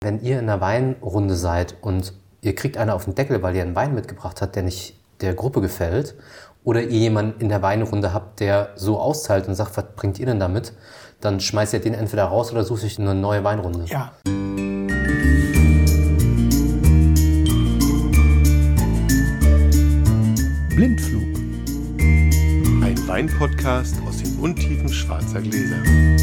Wenn ihr in einer Weinrunde seid und ihr kriegt einer auf den Deckel, weil ihr einen Wein mitgebracht habt, der nicht der Gruppe gefällt, oder ihr jemanden in der Weinrunde habt, der so austeilt und sagt, was bringt ihr denn damit, dann schmeißt ihr den entweder raus oder sucht euch eine neue Weinrunde. Ja. Blindflug. Ein Weinpodcast aus den Untiefen schwarzer Gläser.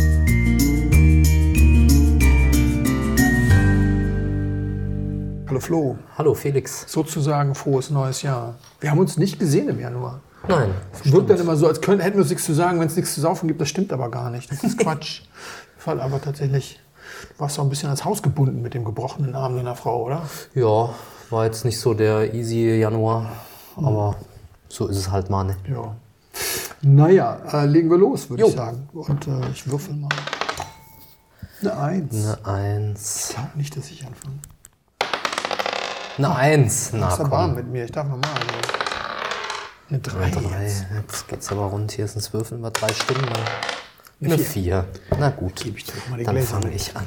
Hallo Flo. Hallo Felix. Sozusagen frohes neues Jahr. Wir haben uns nicht gesehen im Januar. Nein. Es wirkt dann immer so, als hätten wir uns nichts zu sagen, wenn es nichts zu saufen gibt. Das stimmt aber gar nicht. Das ist Quatsch. Weil aber tatsächlich, du warst auch ein bisschen ans Haus gebunden mit dem gebrochenen Arm deiner Frau, oder? Ja, war jetzt nicht so der easy Januar, aber so ist es halt mal. Ne? Ja. Naja, legen wir los, würde ich sagen. Und ich würfel mal. Eine 1. Eine 1. Ich glaube nicht, dass ich anfange. Eine 1. Na, ist warm mit mir. Ich darf nochmal. Eine 3. Eine 3. Jetzt geht's aber rund. Hier sind es Würfeln über 3 Stunden. Eine 4. Na gut, Gebe ich dir mal die dann Gläser. fange ich an.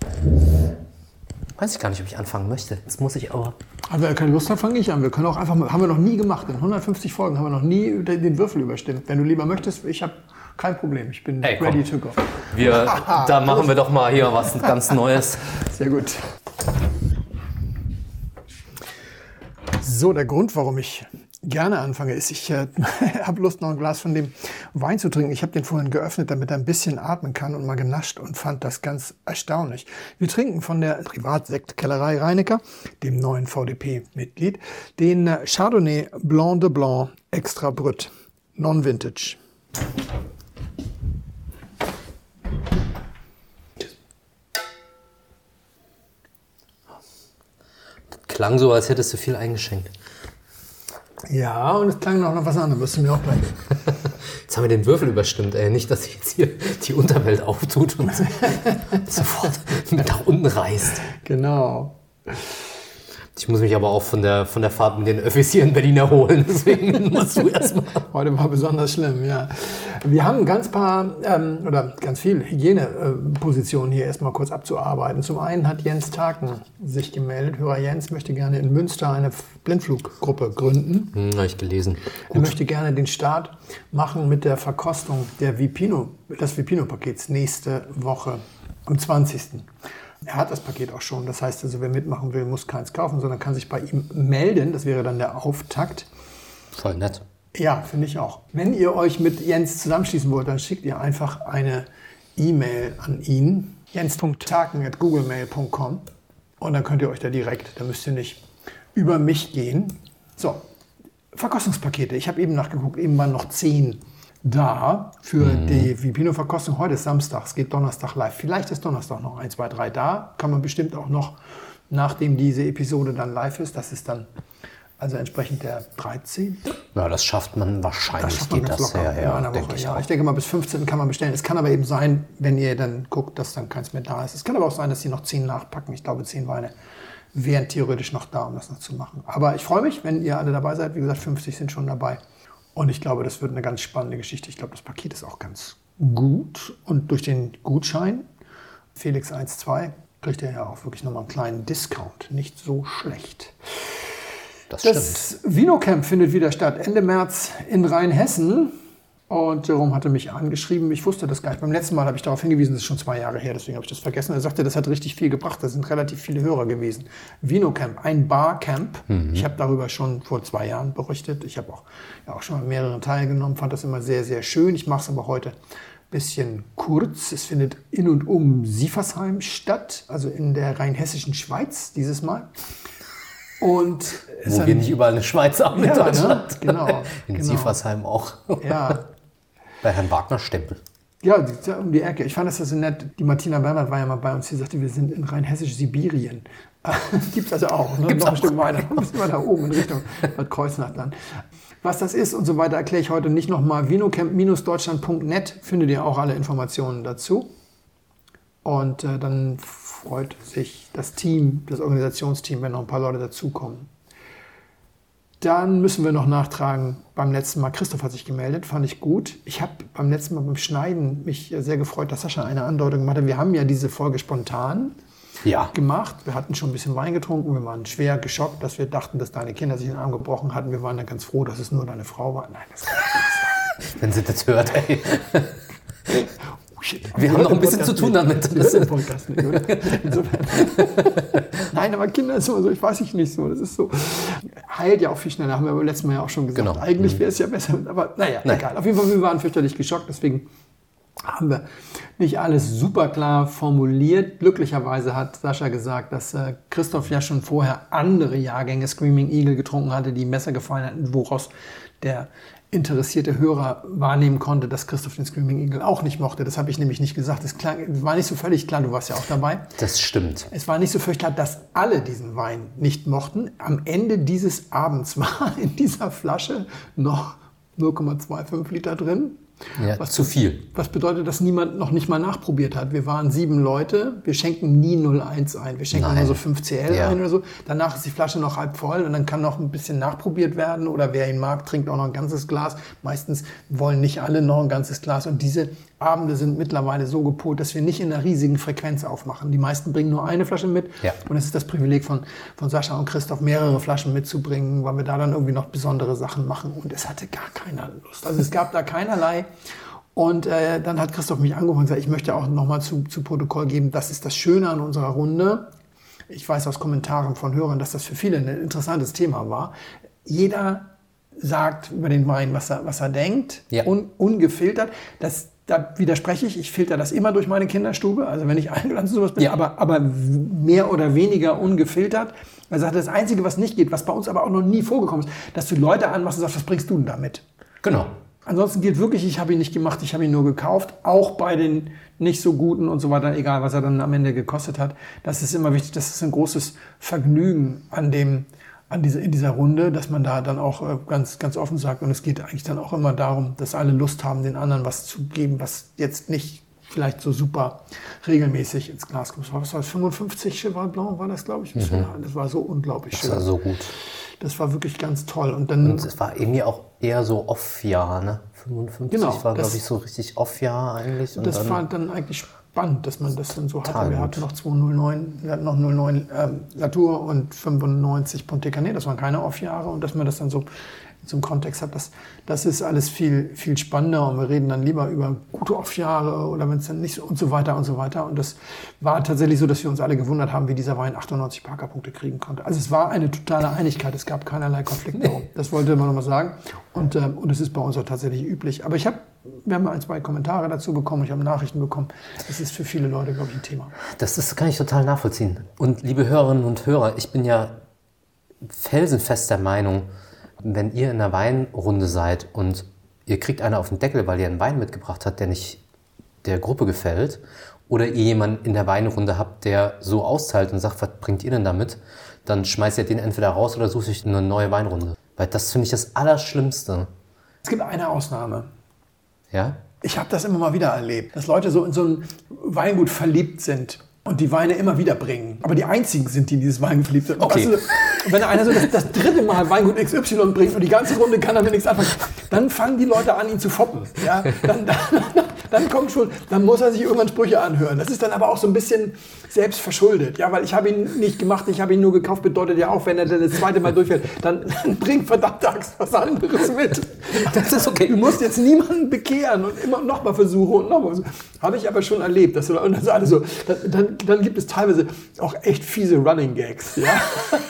Weiß ich gar nicht, ob ich anfangen möchte. Jetzt muss ich aber... Aber wer keine Lust hat, fange ich an. Wir können auch einfach, haben wir noch nie gemacht. In 150 Folgen haben wir noch nie den Würfel überstimmt. Wenn du lieber möchtest, ich habe kein Problem. Ich bin ready to go. Da machen wir doch mal hier was ganz Neues. Sehr gut. So, der Grund, warum ich gerne anfange, ist, ich habe Lust, noch ein Glas von dem Wein zu trinken. Ich habe den vorhin geöffnet, damit er ein bisschen atmen kann und mal genascht und fand das ganz erstaunlich. Wir trinken von der Privatsektkellerei Reinecker, dem neuen VDP-Mitglied, den Chardonnay Blanc de Blanc Extra Brut, Non-Vintage. Klang so, als hättest du viel eingeschenkt. Ja, und es klang noch was anderes, wirst du mir auch gleich. Jetzt haben wir den Würfel überstimmt, ey. Nicht, dass sich jetzt hier die Unterwelt auftut und sofort mit nach unten reißt. Genau. Ich muss mich aber auch von der Fahrt mit den Öffis hier in Berlin erholen. Deswegen musst du erstmal. Heute war besonders schlimm, ja. Wir haben ganz viel Hygienepositionen hier erstmal kurz abzuarbeiten. Zum einen hat Jens Taken sich gemeldet. Hörer Jens möchte gerne in Münster eine Blindfluggruppe gründen. Habe ich gelesen. Er möchte gerne den Start machen mit der Verkostung des Vipino-Pakets nächste Woche am 20. Er hat das Paket auch schon. Das heißt also, wer mitmachen will, muss keins kaufen, sondern kann sich bei ihm melden. Das wäre dann der Auftakt. Voll nett. Ja, finde ich auch. Wenn ihr euch mit Jens zusammenschließen wollt, dann schickt ihr einfach eine E-Mail an ihn. jens.taken@googlemail.com und dann könnt ihr euch da direkt, da müsst ihr nicht über mich gehen. So, Verkostungspakete. Ich habe eben nachgeguckt, eben waren noch 10 da für die Vipino-Verkostung. Heute ist Samstag, es geht Donnerstag live. Vielleicht ist Donnerstag noch 1, 2, 3 da. Kann man bestimmt auch noch, nachdem diese Episode dann live ist, das ist dann also entsprechend der 13. Ja, das schafft man wahrscheinlich. Geht das locker in einer Woche. Ich denke mal, bis 15 kann man bestellen. Es kann aber eben sein, wenn ihr dann guckt, dass dann keins mehr da ist. Es kann aber auch sein, dass sie noch 10 nachpacken. Ich glaube, 10 Weine wären theoretisch noch da, um das noch zu machen. Aber ich freue mich, wenn ihr alle dabei seid. Wie gesagt, 50 sind schon dabei. Und ich glaube, das wird eine ganz spannende Geschichte. Ich glaube, das Paket ist auch ganz gut. Und durch den Gutschein, Felix 1,2, kriegt ihr ja auch wirklich nochmal einen kleinen Discount. Nicht so schlecht. Das stimmt. Das Vinocamp findet wieder statt, Ende März in Rheinhessen. Und Jerome hatte mich angeschrieben, ich wusste das gar nicht. Beim letzten Mal habe ich darauf hingewiesen, das ist schon 2 Jahre her, deswegen habe ich das vergessen. Er sagte, das hat richtig viel gebracht, da sind relativ viele Hörer gewesen. Vinocamp, ein Barcamp. Ich habe darüber schon vor 2 Jahren berichtet. Ich habe auch schon mal mehrere teilgenommen, fand das immer sehr, sehr schön. Ich mache es aber heute ein bisschen kurz. Es findet in und um Sieversheim statt, also in der rheinhessischen Schweiz dieses Mal. Und wo wir nicht überall eine Schweiz haben in Deutschland. Ne? Genau. In Sieversheim auch. Ja. Bei Herrn Wagner Stempel. Ja, um die Ecke. Ich fand das so nett. Die Martina Bernhard war ja mal bei uns. Sie sagte, wir sind in rheinhessisch-Sibirien. Gibt es also auch. Ne? Gibt's noch ein auch. Stück weiter. Müssen wir da oben in Richtung Bad Kreuznach dann. Was das ist und so weiter, erkläre ich heute nicht nochmal. Vinocamp-deutschland.net findet ihr auch alle Informationen dazu. Und dann freut sich das Team, das Organisationsteam, wenn noch ein paar Leute dazukommen. Dann müssen wir noch nachtragen, beim letzten Mal, Christoph hat sich gemeldet, fand ich gut. Ich habe beim letzten Mal beim Schneiden mich sehr gefreut, dass Sascha eine Andeutung gemacht hat. Wir haben ja diese Folge spontan gemacht. Wir hatten schon ein bisschen Wein getrunken. Wir waren schwer geschockt, dass wir dachten, dass deine Kinder sich den Arm gebrochen hatten. Wir waren dann ganz froh, dass es nur deine Frau war. Nein, das kann nicht sein. Wenn sie das hört, ey. Wir haben noch ein bisschen zu tun damit. Das ist ein Podcast nicht, oder? Insofern. Nein, aber Kinder ist immer so, ich weiß nicht so. Das ist so. Heilt ja auch viel schneller, haben wir beim letzten Mal ja auch schon gesagt. Genau. Eigentlich wäre es ja besser, aber naja, egal. Auf jeden Fall, wir waren fürchterlich geschockt, deswegen haben wir nicht alles super klar formuliert. Glücklicherweise hat Sascha gesagt, dass Christoph ja schon vorher andere Jahrgänge Screaming Eagle getrunken hatte, die ihm besser gefallen hatten, woraus der interessierte Hörer wahrnehmen konnte, dass Christoph den Screaming Eagle auch nicht mochte. Das habe ich nämlich nicht gesagt. Es war nicht so völlig klar, du warst ja auch dabei. Das stimmt. Es war nicht so völlig klar, dass alle diesen Wein nicht mochten. Am Ende dieses Abends war in dieser Flasche noch 0,25 Liter drin. Ja, zu viel. Was bedeutet, dass niemand noch nicht mal nachprobiert hat. Wir waren 7 Leute, wir schenken nie 0,1 ein. Wir schenken nur so 5 CL ein oder so. Danach ist die Flasche noch halb voll und dann kann noch ein bisschen nachprobiert werden. Oder wer ihn mag, trinkt auch noch ein ganzes Glas. Meistens wollen nicht alle noch ein ganzes Glas. Und diese Abende sind mittlerweile so gepolt, dass wir nicht in einer riesigen Frequenz aufmachen. Die meisten bringen nur eine Flasche mit. Ja. Und es ist das Privileg von Sascha und Christoph, mehrere Flaschen mitzubringen, weil wir da dann irgendwie noch besondere Sachen machen. Und es hatte gar keiner Lust. Also es gab da keinerlei. Und dann hat Christoph mich angerufen und gesagt, ich möchte auch nochmal zu Protokoll geben, das ist das Schöne an unserer Runde. Ich weiß aus Kommentaren von Hörern, dass das für viele ein interessantes Thema war. Jeder sagt über den Wein, was er denkt, ungefiltert. Da widerspreche ich filter das immer durch meine Kinderstube, also wenn ich eingeladen zu sowas bin, aber mehr oder weniger ungefiltert. Also das Einzige, was nicht geht, was bei uns aber auch noch nie vorgekommen ist, dass du Leute anmachst und sagst, was bringst du denn damit? Genau. Ansonsten gilt wirklich, ich habe ihn nicht gemacht, ich habe ihn nur gekauft, auch bei den nicht so guten und so weiter, egal was er dann am Ende gekostet hat. Das ist immer wichtig, das ist ein großes Vergnügen in dieser Runde, dass man da dann auch ganz, ganz offen sagt. Und es geht eigentlich dann auch immer darum, dass alle Lust haben, den anderen was zu geben, was jetzt nicht vielleicht so super regelmäßig ins Glas kommt. Was war das? 55 Cheval Blanc war das, glaube ich. Das war so unglaublich schön. Das war so gut. Das war wirklich ganz toll. Und es war irgendwie auch eher so Off-Jahr, ne? 55 war, glaube ich, so richtig Off-Jahr eigentlich. Und das war dann eigentlich spannend, dass man das dann so hatte. Wir hatten noch 209, wir hatten noch 09 Latour und 95 Ponte Canet. Das waren keine Off-Jahre. Und dass man das dann so zum Kontext hat, das ist alles viel, viel spannender und wir reden dann lieber über gute Off-Jahre oder wenn es dann nicht so und so weiter und so weiter. Und das war tatsächlich so, dass wir uns alle gewundert haben, wie dieser Wein 98 Parker-Punkte kriegen konnte. Also es war eine totale Einigkeit, es gab keinerlei Konflikte darum. Das wollte man nochmal sagen und es ist bei uns auch tatsächlich üblich. Aber wir haben 1, 2 Kommentare dazu bekommen, ich habe Nachrichten bekommen. Das ist für viele Leute, glaube ich, ein Thema. Das kann ich total nachvollziehen. Und liebe Hörerinnen und Hörer, ich bin ja felsenfest der Meinung, wenn ihr in einer Weinrunde seid und ihr kriegt einer auf den Deckel, weil ihr einen Wein mitgebracht habt, der nicht der Gruppe gefällt, oder ihr jemanden in der Weinrunde habt, der so austeilt und sagt, was bringt ihr denn damit, dann schmeißt ihr den entweder raus oder sucht euch eine neue Weinrunde. Weil das finde ich das Allerschlimmste. Es gibt eine Ausnahme. Ja? Ich habe das immer mal wieder erlebt, dass Leute so in so ein Weingut verliebt sind und die Weine immer wieder bringen. Aber die einzigen sind, die in dieses Weingut verliebt sind. Okay. Und wenn einer so das 3. Mal Weingut XY bringt und die ganze Runde kann damit nichts anfangen, dann fangen die Leute an, ihn zu foppen. Ja? Dann kommt schon, dann muss er sich irgendwann Sprüche anhören. Das ist dann aber auch so ein bisschen selbst verschuldet. Ja, weil ich habe ihn nicht gemacht, ich habe ihn nur gekauft, bedeutet ja auch, wenn er dann das 2. Mal durchfährt, dann bringt verdammte Axt was anderes mit. Das ist okay. Du musst jetzt niemanden bekehren und immer noch mal versuchen und noch mal versuchen. Habe ich aber schon erlebt. Dass das alles so, dann gibt es teilweise auch echt fiese Running Gags. Ja?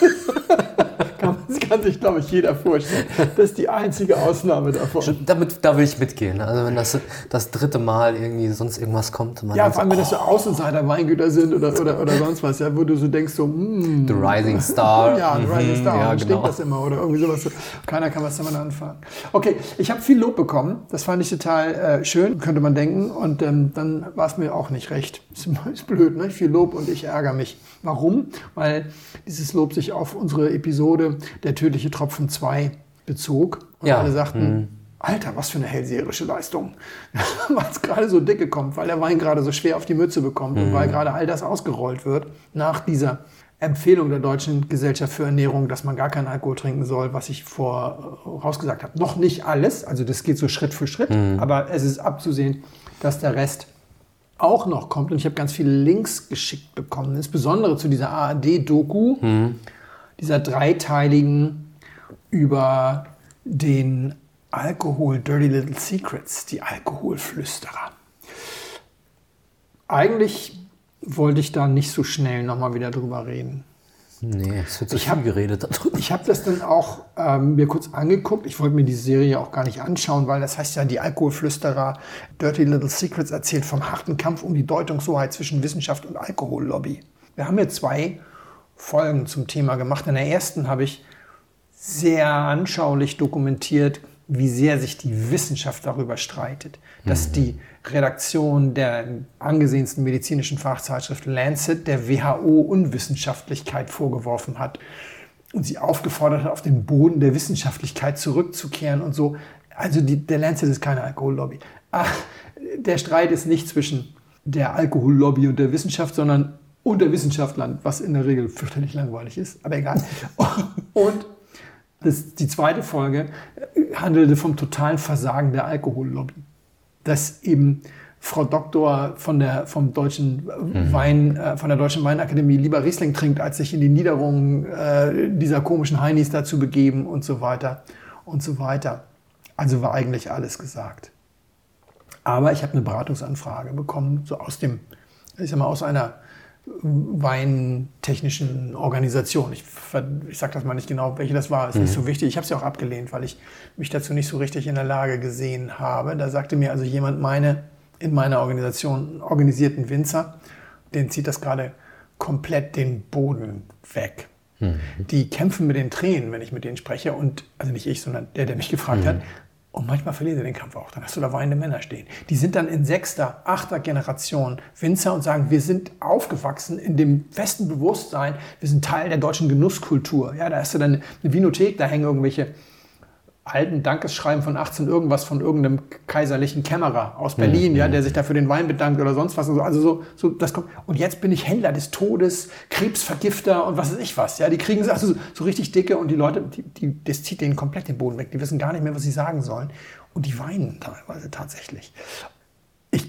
Das kann sich, glaube ich, jeder vorstellen. Das ist die einzige Ausnahme davon. Da will ich mitgehen. Also wenn das 3. Mal irgendwie sonst irgendwas kommt. Ja, vor allem, wenn das so Außenseiter-Weingüter sind oder sonst was, ja, wo du so denkst, so, The Rising Star. Ja, The Rising Star. Ja, stinkt genau. das immer oder irgendwie sowas. Keiner kann was damit anfangen. Okay, ich habe viel Lob bekommen. Das fand ich total schön, könnte man denken. Und dann war es mir auch nicht recht. Ist blöd, ne? Viel Lob und ich ärgere mich. Warum? Weil dieses Lob sich auf unsere Episode Der tödliche Tropfen 2 bezog. Und alle sagten, Alter, was für eine hellseherische Leistung. Weil es gerade so dicke kommt, weil der Wein gerade so schwer auf die Mütze bekommt und weil gerade all das ausgerollt wird nach dieser Empfehlung der Deutschen Gesellschaft für Ernährung, dass man gar keinen Alkohol trinken soll, was ich vorausgesagt habe. Noch nicht alles, also das geht so Schritt für Schritt, aber es ist abzusehen, dass der Rest auch noch kommt, und ich habe ganz viele Links geschickt bekommen, insbesondere zu dieser ARD-Doku, dieser dreiteiligen über den Alkohol, Dirty Little Secrets, die Alkoholflüsterer. Eigentlich wollte ich da nicht so schnell nochmal wieder drüber reden. Nee, es wird so viel geredet darüber. Ich habe das dann auch mir kurz angeguckt. Ich wollte mir die Serie auch gar nicht anschauen, weil das heißt ja, die Alkoholflüsterer, Dirty Little Secrets, erzählt vom harten Kampf um die Deutungshoheit zwischen Wissenschaft und Alkohollobby. Wir haben jetzt 2 Folgen zum Thema gemacht. In der ersten habe ich sehr anschaulich dokumentiert, wie sehr sich die Wissenschaft darüber streitet, dass die Redaktion der angesehensten medizinischen Fachzeitschrift Lancet der WHO Unwissenschaftlichkeit vorgeworfen hat und sie aufgefordert hat, auf den Boden der Wissenschaftlichkeit zurückzukehren und so. Also der Lancet ist keine Alkohollobby. Der Streit ist nicht zwischen der Alkohollobby und der Wissenschaft, sondern unter Wissenschaftlern, was in der Regel fürchterlich langweilig ist, aber egal. Und die zweite Folge handelte vom totalen Versagen der Alkohollobby. Dass eben Frau Doktor von der Deutschen Weinakademie lieber Riesling trinkt, als sich in die Niederungen dieser komischen Heinis dazu begeben und so weiter und so weiter. Also war eigentlich alles gesagt. Aber ich habe eine Beratungsanfrage bekommen, so aus einer weintechnischen Organisation. Ich sage das mal nicht genau, welche das war, ist nicht so wichtig. Ich habe sie auch abgelehnt, weil ich mich dazu nicht so richtig in der Lage gesehen habe. Da sagte mir also jemand, in meiner Organisation organisierten Winzer, denen zieht das gerade komplett den Boden weg. Die kämpfen mit den Tränen, wenn ich mit denen spreche. Und also nicht ich, sondern der mich gefragt hat. Und manchmal verlieren sie den Kampf auch. Dann hast du da weinende Männer stehen. Die sind dann in 6., 8. Generation Winzer und sagen, wir sind aufgewachsen in dem festen Bewusstsein, wir sind Teil der deutschen Genusskultur. Ja, da hast du dann eine Vinothek, da hängen irgendwelche alten Dankesschreiben von 18 irgendwas von irgendeinem kaiserlichen Kämmerer aus Berlin, ja, der sich da für den Wein bedankt oder sonst was. Also so das kommt. Und jetzt bin ich Händler des Todes, Krebsvergifter und was weiß ich was. Ja, die kriegen also so richtig dicke und die Leute, das zieht denen komplett den Boden weg. Die wissen gar nicht mehr, was sie sagen sollen. Und die weinen teilweise tatsächlich. Ich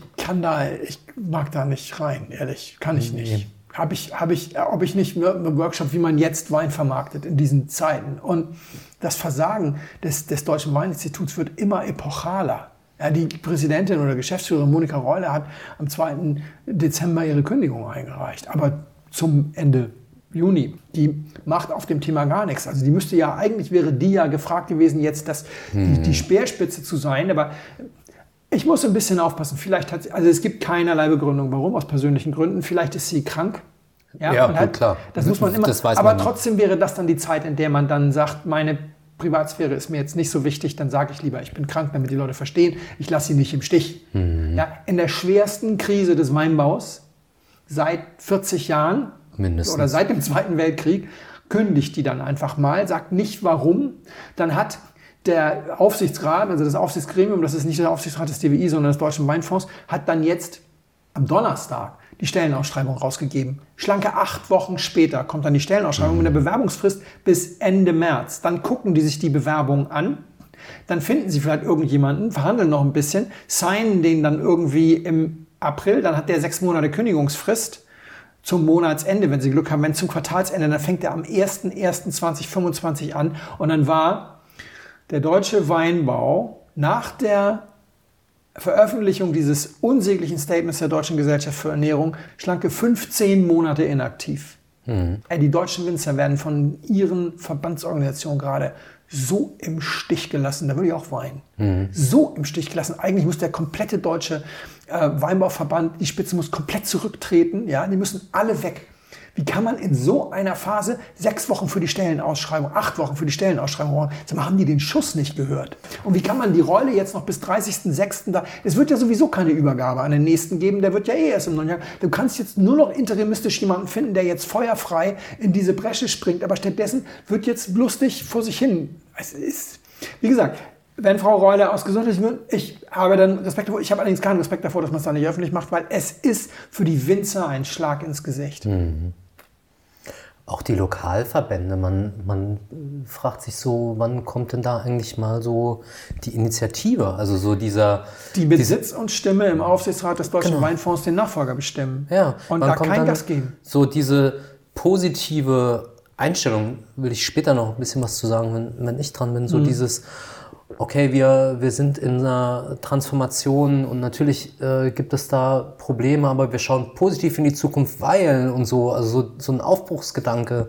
mag da nicht rein, ehrlich. Kann ich nicht. Ob ich nicht einen Workshop, wie man jetzt Wein vermarktet in diesen Zeiten. Und das Versagen des Deutschen Weininstituts wird immer epochaler. Ja, die Präsidentin oder Geschäftsführerin Monika Reule hat am 2. Dezember ihre Kündigung eingereicht. Aber zum Ende Juni. Die macht auf dem Thema gar nichts. Also eigentlich wäre die ja gefragt gewesen, jetzt die Speerspitze zu sein. Aber ich muss ein bisschen aufpassen. Es gibt keinerlei Begründung, warum, aus persönlichen Gründen. Vielleicht ist sie krank. Ja, gut, klar. Das muss man immer. Aber trotzdem wäre das dann die Zeit, in der man dann sagt, meine Privatsphäre ist mir jetzt nicht so wichtig, dann sage ich lieber, ich bin krank, damit die Leute verstehen, ich lasse sie nicht im Stich. Ja, in der schwersten Krise des Weinbaus seit 40 Jahren mindestens oder seit dem Zweiten Weltkrieg kündigt die dann einfach mal, sagt nicht warum, dann hat der Aufsichtsrat, also das Aufsichtsgremium, das ist nicht der Aufsichtsrat des DWI, sondern des Deutschen Weinfonds, hat dann jetzt am Donnerstag die Stellenausschreibung rausgegeben. Schlanke 8 Wochen später kommt dann die Stellenausschreibung mit einer Bewerbungsfrist bis Ende März. Dann gucken die sich die Bewerbung an, dann finden sie vielleicht irgendjemanden, verhandeln noch ein bisschen, signen den dann irgendwie im April, dann hat der 6 Monate Kündigungsfrist zum Monatsende, wenn sie Glück haben. Wenn zum Quartalsende, dann fängt er am 01.01.2025 an und dann war der deutsche Weinbau nach der Veröffentlichung dieses unsäglichen Statements der Deutschen Gesellschaft für Ernährung schlanke 15 Monate inaktiv. Die deutschen Winzer werden von ihren Verbandsorganisationen gerade so im Stich gelassen, da würde ich auch weinen. So im Stich gelassen. Eigentlich muss der komplette deutsche Weinbauverband, die Spitze muss komplett zurücktreten. Ja, die müssen alle weg. Wie kann man in so einer Phase 6 Wochen für die Stellenausschreibung, 8 Wochen für die Stellenausschreibung brauchen? Sag mal, haben die den Schuss nicht gehört? Und wie kann man die Rolle jetzt noch bis 30.06. da... Es wird ja sowieso keine Übergabe an den Nächsten geben, der wird ja erst im neuen Jahr. Du kannst jetzt nur noch interimistisch jemanden finden, der jetzt feuerfrei in diese Bresche springt, aber stattdessen wird jetzt lustig vor sich hin. Es ist, wie gesagt, wenn Frau Reule aus gesundheitlichen Gründen, ich habe dann Respekt davor, ich habe allerdings keinen Respekt davor, dass man es da nicht öffentlich macht, weil es ist für die Winzer ein Schlag ins Gesicht. Auch auch die Lokalverbände, man fragt sich so, wann kommt denn da eigentlich mal so die Initiative? Also so die mit Sitz und Stimme im Aufsichtsrat des Deutschen Weinfonds den Nachfolger bestimmen. Ja, und da kein Gas geben. So diese positive Einstellung, will ich später noch ein bisschen was zu sagen, wenn ich dran bin, so dieses, okay, wir sind in einer Transformation und natürlich gibt es da Probleme, aber wir schauen positiv in die Zukunft, weil und so, also so ein Aufbruchsgedanke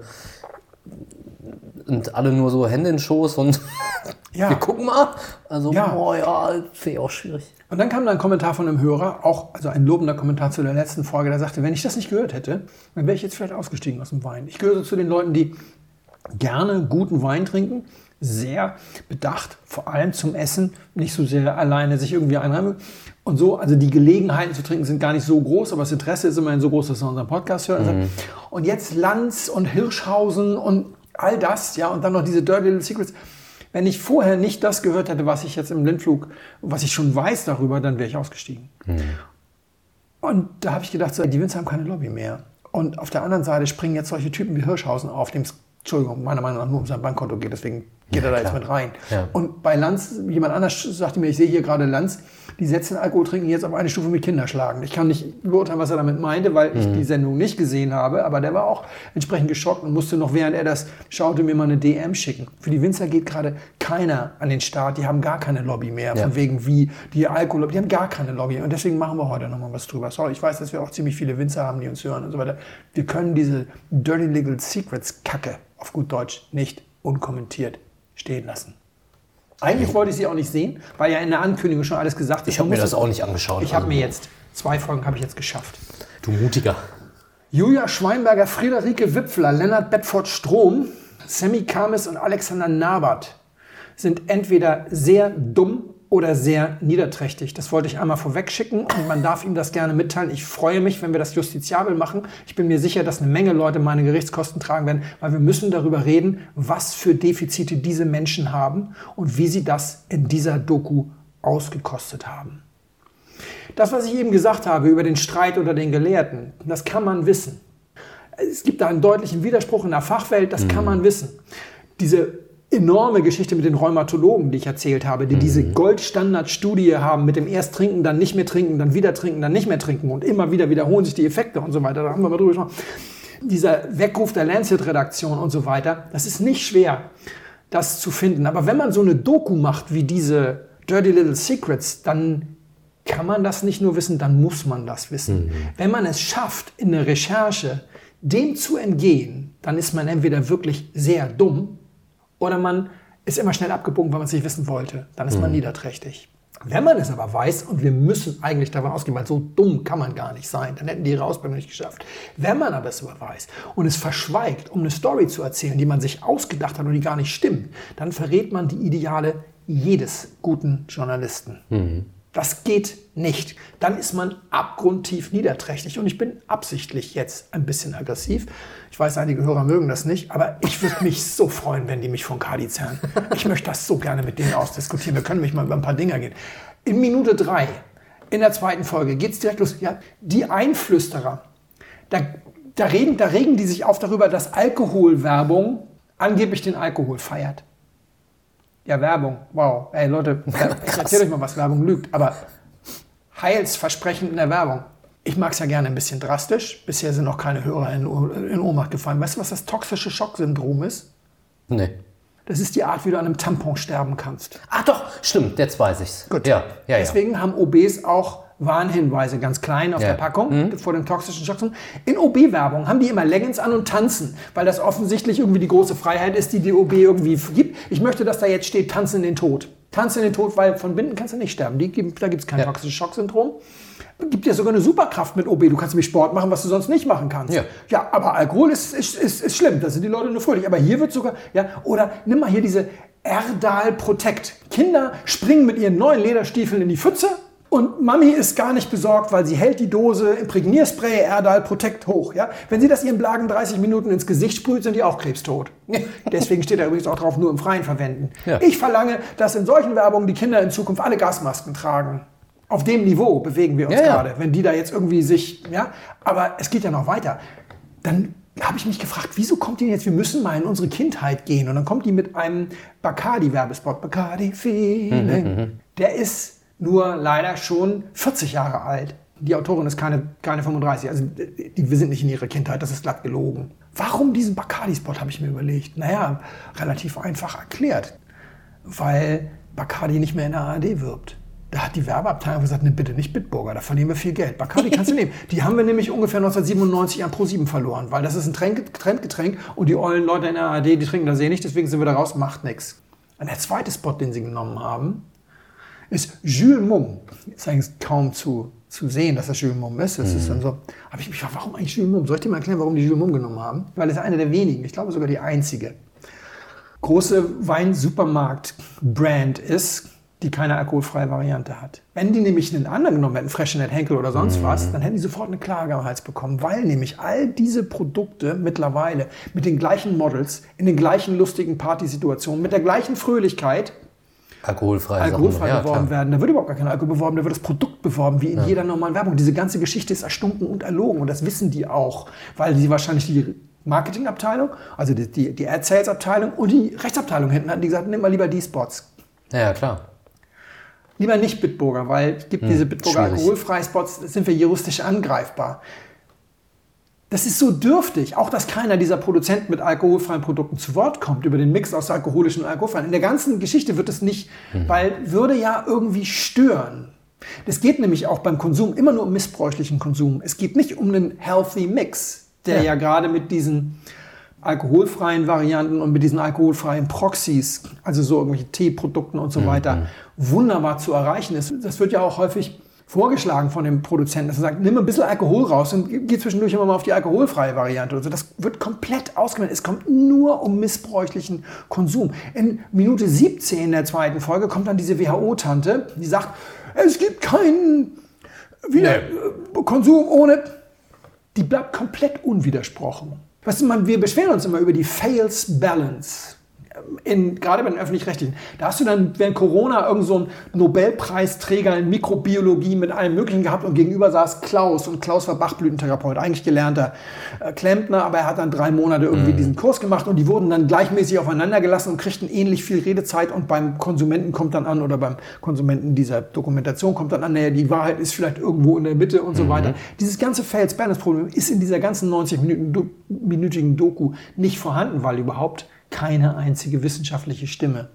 und alle nur so Hände in den Schoß und wir gucken mal. Also, finde ich auch schwierig. Und dann kam da ein Kommentar von einem Hörer, also ein lobender Kommentar zu der letzten Folge, der sagte, wenn ich das nicht gehört hätte, dann wäre ich jetzt vielleicht ausgestiegen aus dem Wein. Ich gehöre zu den Leuten, die gerne guten Wein trinken, sehr bedacht, vor allem zum Essen, nicht so sehr alleine sich irgendwie einreimen. Und so, also die Gelegenheiten zu trinken sind gar nicht so groß, aber das Interesse ist immerhin so groß, dass er unseren Podcast hört. Und jetzt Lanz und Hirschhausen und all das, ja, und dann noch diese Dirty Little Secrets. Wenn ich vorher nicht das gehört hätte, was ich jetzt im Blindflug, was ich schon weiß darüber, dann wäre ich ausgestiegen. Und da habe ich gedacht, so, die Winzer haben keine Lobby mehr. Und auf der anderen Seite springen jetzt solche Typen wie Hirschhausen auf, dem es, Entschuldigung, meiner Meinung nach nur um sein Bankkonto geht, deswegen geht er da jetzt mit rein. Ja. Und bei Lanz, jemand anders sagte mir, ich sehe hier gerade Lanz, die setzen Alkohol trinken jetzt auf eine Stufe mit Kinderschlagen. Ich kann nicht beurteilen, was er damit meinte, weil ich die Sendung nicht gesehen habe, aber der war auch entsprechend geschockt und musste noch, während er das schaute, mir mal eine DM schicken. Für die Winzer geht gerade keiner an den Start, die haben gar keine Lobby mehr, von wegen wie die Alkohol, die haben gar keine Lobby und deswegen machen wir heute nochmal was drüber. Sorry, ich weiß, dass wir auch ziemlich viele Winzer haben, die uns hören und so weiter. Wir können diese Dirty Little Secrets Kacke, auf gut Deutsch, nicht unkommentiert stehen lassen. Eigentlich wollte ich sie auch nicht sehen, weil ja in der Ankündigung schon alles gesagt ist. Ich habe mir das auch nicht angeschaut. Ich habe mir jetzt 2 Folgen habe ich jetzt geschafft. Du Mutiger. Julia Schweinberger, Friederike Wipfler, Lennart Bedford-Strom, Sammy Kamis und Alexander Nabert sind entweder sehr dumm oder sehr niederträchtig. Das wollte ich einmal vorweg schicken und man darf ihm das gerne mitteilen. Ich freue mich, wenn wir das justiziabel machen. Ich bin mir sicher, dass eine Menge Leute meine Gerichtskosten tragen werden, weil wir müssen darüber reden, was für Defizite diese Menschen haben und wie sie das in dieser Doku ausgekostet haben. Das, was ich eben gesagt habe über den Streit unter den Gelehrten, das kann man wissen. Es gibt da einen deutlichen Widerspruch in der Fachwelt, das kann man wissen. Diese enorme Geschichte mit den Rheumatologen, die ich erzählt habe, die diese Goldstandard-Studie haben mit dem erst trinken, dann nicht mehr trinken, dann wieder trinken, dann nicht mehr trinken und immer wieder wiederholen sich die Effekte und so weiter. Da haben wir mal drüber gesprochen. Dieser Weckruf der Lancet-Redaktion und so weiter, das ist nicht schwer, das zu finden. Aber wenn man so eine Doku macht wie diese Dirty Little Secrets, dann kann man das nicht nur wissen, dann muss man das wissen. Wenn man es schafft, in der Recherche dem zu entgehen, dann ist man entweder wirklich sehr dumm oder man ist immer schnell abgebogen, weil man es nicht wissen wollte. Dann ist man niederträchtig. Wenn man es aber weiß, und wir müssen eigentlich davon ausgehen, weil so dumm kann man gar nicht sein, dann hätten die ihre Ausbildung nicht geschafft. Wenn man aber es aber weiß und es verschweigt, um eine Story zu erzählen, die man sich ausgedacht hat und die gar nicht stimmt, dann verrät man die Ideale jedes guten Journalisten. Das geht nicht. Dann ist man abgrundtief niederträchtig. Und ich bin absichtlich jetzt ein bisschen aggressiv. Ich weiß, einige Hörer mögen das nicht, aber ich würde mich so freuen, wenn die mich von Kadi zerren. Ich möchte das so gerne mit denen ausdiskutieren. Wir können mich mal über ein paar Dinge gehen. In Minute 3, in der 2. Folge, geht es direkt los. Ja, die Einflüsterer, da regen die sich auf darüber, dass Alkoholwerbung angeblich den Alkohol feiert. Ja, Werbung, wow. Ey Leute, ich erzähle euch mal, was Werbung lügt, aber Heilsversprechen in der Werbung. Ich mag es ja gerne ein bisschen drastisch. Bisher sind noch keine Hörer in Ohnmacht gefallen. Weißt du, was das toxische Schocksyndrom ist? Nee. Das ist die Art, wie du an einem Tampon sterben kannst. Ach doch, stimmt, jetzt weiß ich's. Gut. Ja. Deswegen haben OBs auch Warnhinweise ganz klein auf der Packung vor dem toxischen Schocksyndrom. In OB-Werbung haben die immer Leggings an und tanzen, weil das offensichtlich irgendwie die große Freiheit ist, die OB irgendwie gibt. Ich möchte, dass da jetzt steht, tanzen in den Tod. Tanzen in den Tod, weil von Binden kannst du nicht sterben. Da gibt es kein toxisches Schocksyndrom. Gibt ja sogar eine Superkraft mit OB. Du kannst nämlich Sport machen, was du sonst nicht machen kannst. Ja, aber Alkohol ist schlimm. Da sind die Leute nur fröhlich. Aber hier wird sogar, oder nimm mal hier diese Erdal Protect. Kinder springen mit ihren neuen Lederstiefeln in die Pfütze. Und Mami ist gar nicht besorgt, weil sie hält die Dose Imprägnierspray Erdal Protect hoch. Ja? Wenn sie das ihren Blagen 30 Minuten ins Gesicht sprüht, sind die auch krebstot. Deswegen steht da übrigens auch drauf, nur im Freien verwenden. Ja. Ich verlange, dass in solchen Werbungen die Kinder in Zukunft alle Gasmasken tragen. Auf dem Niveau bewegen wir uns gerade. Wenn die da jetzt irgendwie sich, aber es geht ja noch weiter. Dann habe ich mich gefragt, wieso kommt die jetzt, wir müssen mal in unsere Kindheit gehen. Und dann kommt die mit einem Bacardi-Werbespot, Bacardi-Feeling. Der ist nur leider schon 40 Jahre alt. Die Autorin ist keine 35, also wir sind nicht in ihrer Kindheit, das ist glatt gelogen. Warum diesen Bacardi-Spot, habe ich mir überlegt. Naja, relativ einfach erklärt. Weil Bacardi nicht mehr in der ARD wirbt. Da hat die Werbeabteilung gesagt, ne, bitte nicht Bitburger, da verlieren wir viel Geld. Bacardi kannst du nehmen. Die haben wir nämlich ungefähr 1997 an Pro7 verloren, weil das ist ein Trendgetränk und die ollen Leute in der ARD, die trinken das nicht, deswegen sind wir da raus, macht nichts. Und der zweite Spot, den sie genommen haben, ist Jules Mumm. Ist eigentlich kaum zu sehen, dass das Jules Mumm ist. Das ist dann so, habe ich mich gefragt, warum eigentlich Jules Mumm? Soll ich dir mal erklären, warum die Jules Mumm genommen haben? Weil es eine der wenigen, ich glaube sogar die einzige, große Weinsupermarkt-Brand ist, die keine alkoholfreie Variante hat. Wenn die nämlich einen anderen genommen hätten, Freshnet, Henkel oder sonst was, dann hätten die sofort eine Klage am Hals bekommen, weil nämlich all diese Produkte mittlerweile mit den gleichen Models, in den gleichen lustigen Partysituationen, mit der gleichen Fröhlichkeit alkoholfrei beworben werden. Da wird überhaupt gar kein Alkohol beworben, da wird das Produkt beworben, wie in jeder normalen Werbung. Diese ganze Geschichte ist erstunken und erlogen und das wissen die auch, weil sie wahrscheinlich die Marketingabteilung, also die Ad-Sales-Abteilung und die Rechtsabteilung hinten hatten, die gesagt, nimm mal lieber die Spots. Ja, klar. Lieber nicht Bitburger, weil es gibt diese Bitburger alkoholfreie Spots, da sind wir juristisch angreifbar. Das ist so dürftig, auch dass keiner dieser Produzenten mit alkoholfreien Produkten zu Wort kommt, über den Mix aus alkoholischen und alkoholfreien. In der ganzen Geschichte wird es nicht, weil würde ja irgendwie stören. Es geht nämlich auch beim Konsum immer nur um missbräuchlichen Konsum. Es geht nicht um einen healthy Mix, der ja gerade mit diesen alkoholfreien Varianten und mit diesen alkoholfreien Proxys, also so irgendwelche Teeprodukten und so weiter, wunderbar zu erreichen ist. Das wird ja auch häufig vorgeschlagen von dem Produzenten, dass er sagt, nimm ein bisschen Alkohol raus und geh zwischendurch immer mal auf die alkoholfreie Variante. Also das wird komplett ausgeblendet. Es kommt nur um missbräuchlichen Konsum. In Minute 17 der zweiten Folge kommt dann diese WHO-Tante, die sagt, es gibt keinen Konsum ohne... Die bleibt komplett unwidersprochen. Weißt du, wir beschweren uns immer über die Fails Balance, gerade bei den Öffentlich-Rechtlichen. Da hast du dann während Corona irgend so einen Nobelpreisträger in Mikrobiologie mit allem Möglichen gehabt und gegenüber saß Klaus. Und Klaus war Bachblütentherapeut, eigentlich gelernter Klempner, aber er hat dann 3 Monate irgendwie diesen Kurs gemacht und die wurden dann gleichmäßig aufeinander gelassen und kriegten ähnlich viel Redezeit und beim Konsumenten kommt dann an, oder beim Konsumenten dieser Dokumentation kommt dann an, naja, die Wahrheit ist vielleicht irgendwo in der Mitte und so weiter. Dieses ganze Fails-Balance-Problem ist in dieser ganzen 90-minütigen Doku nicht vorhanden, weil überhaupt keine einzige wissenschaftliche Stimme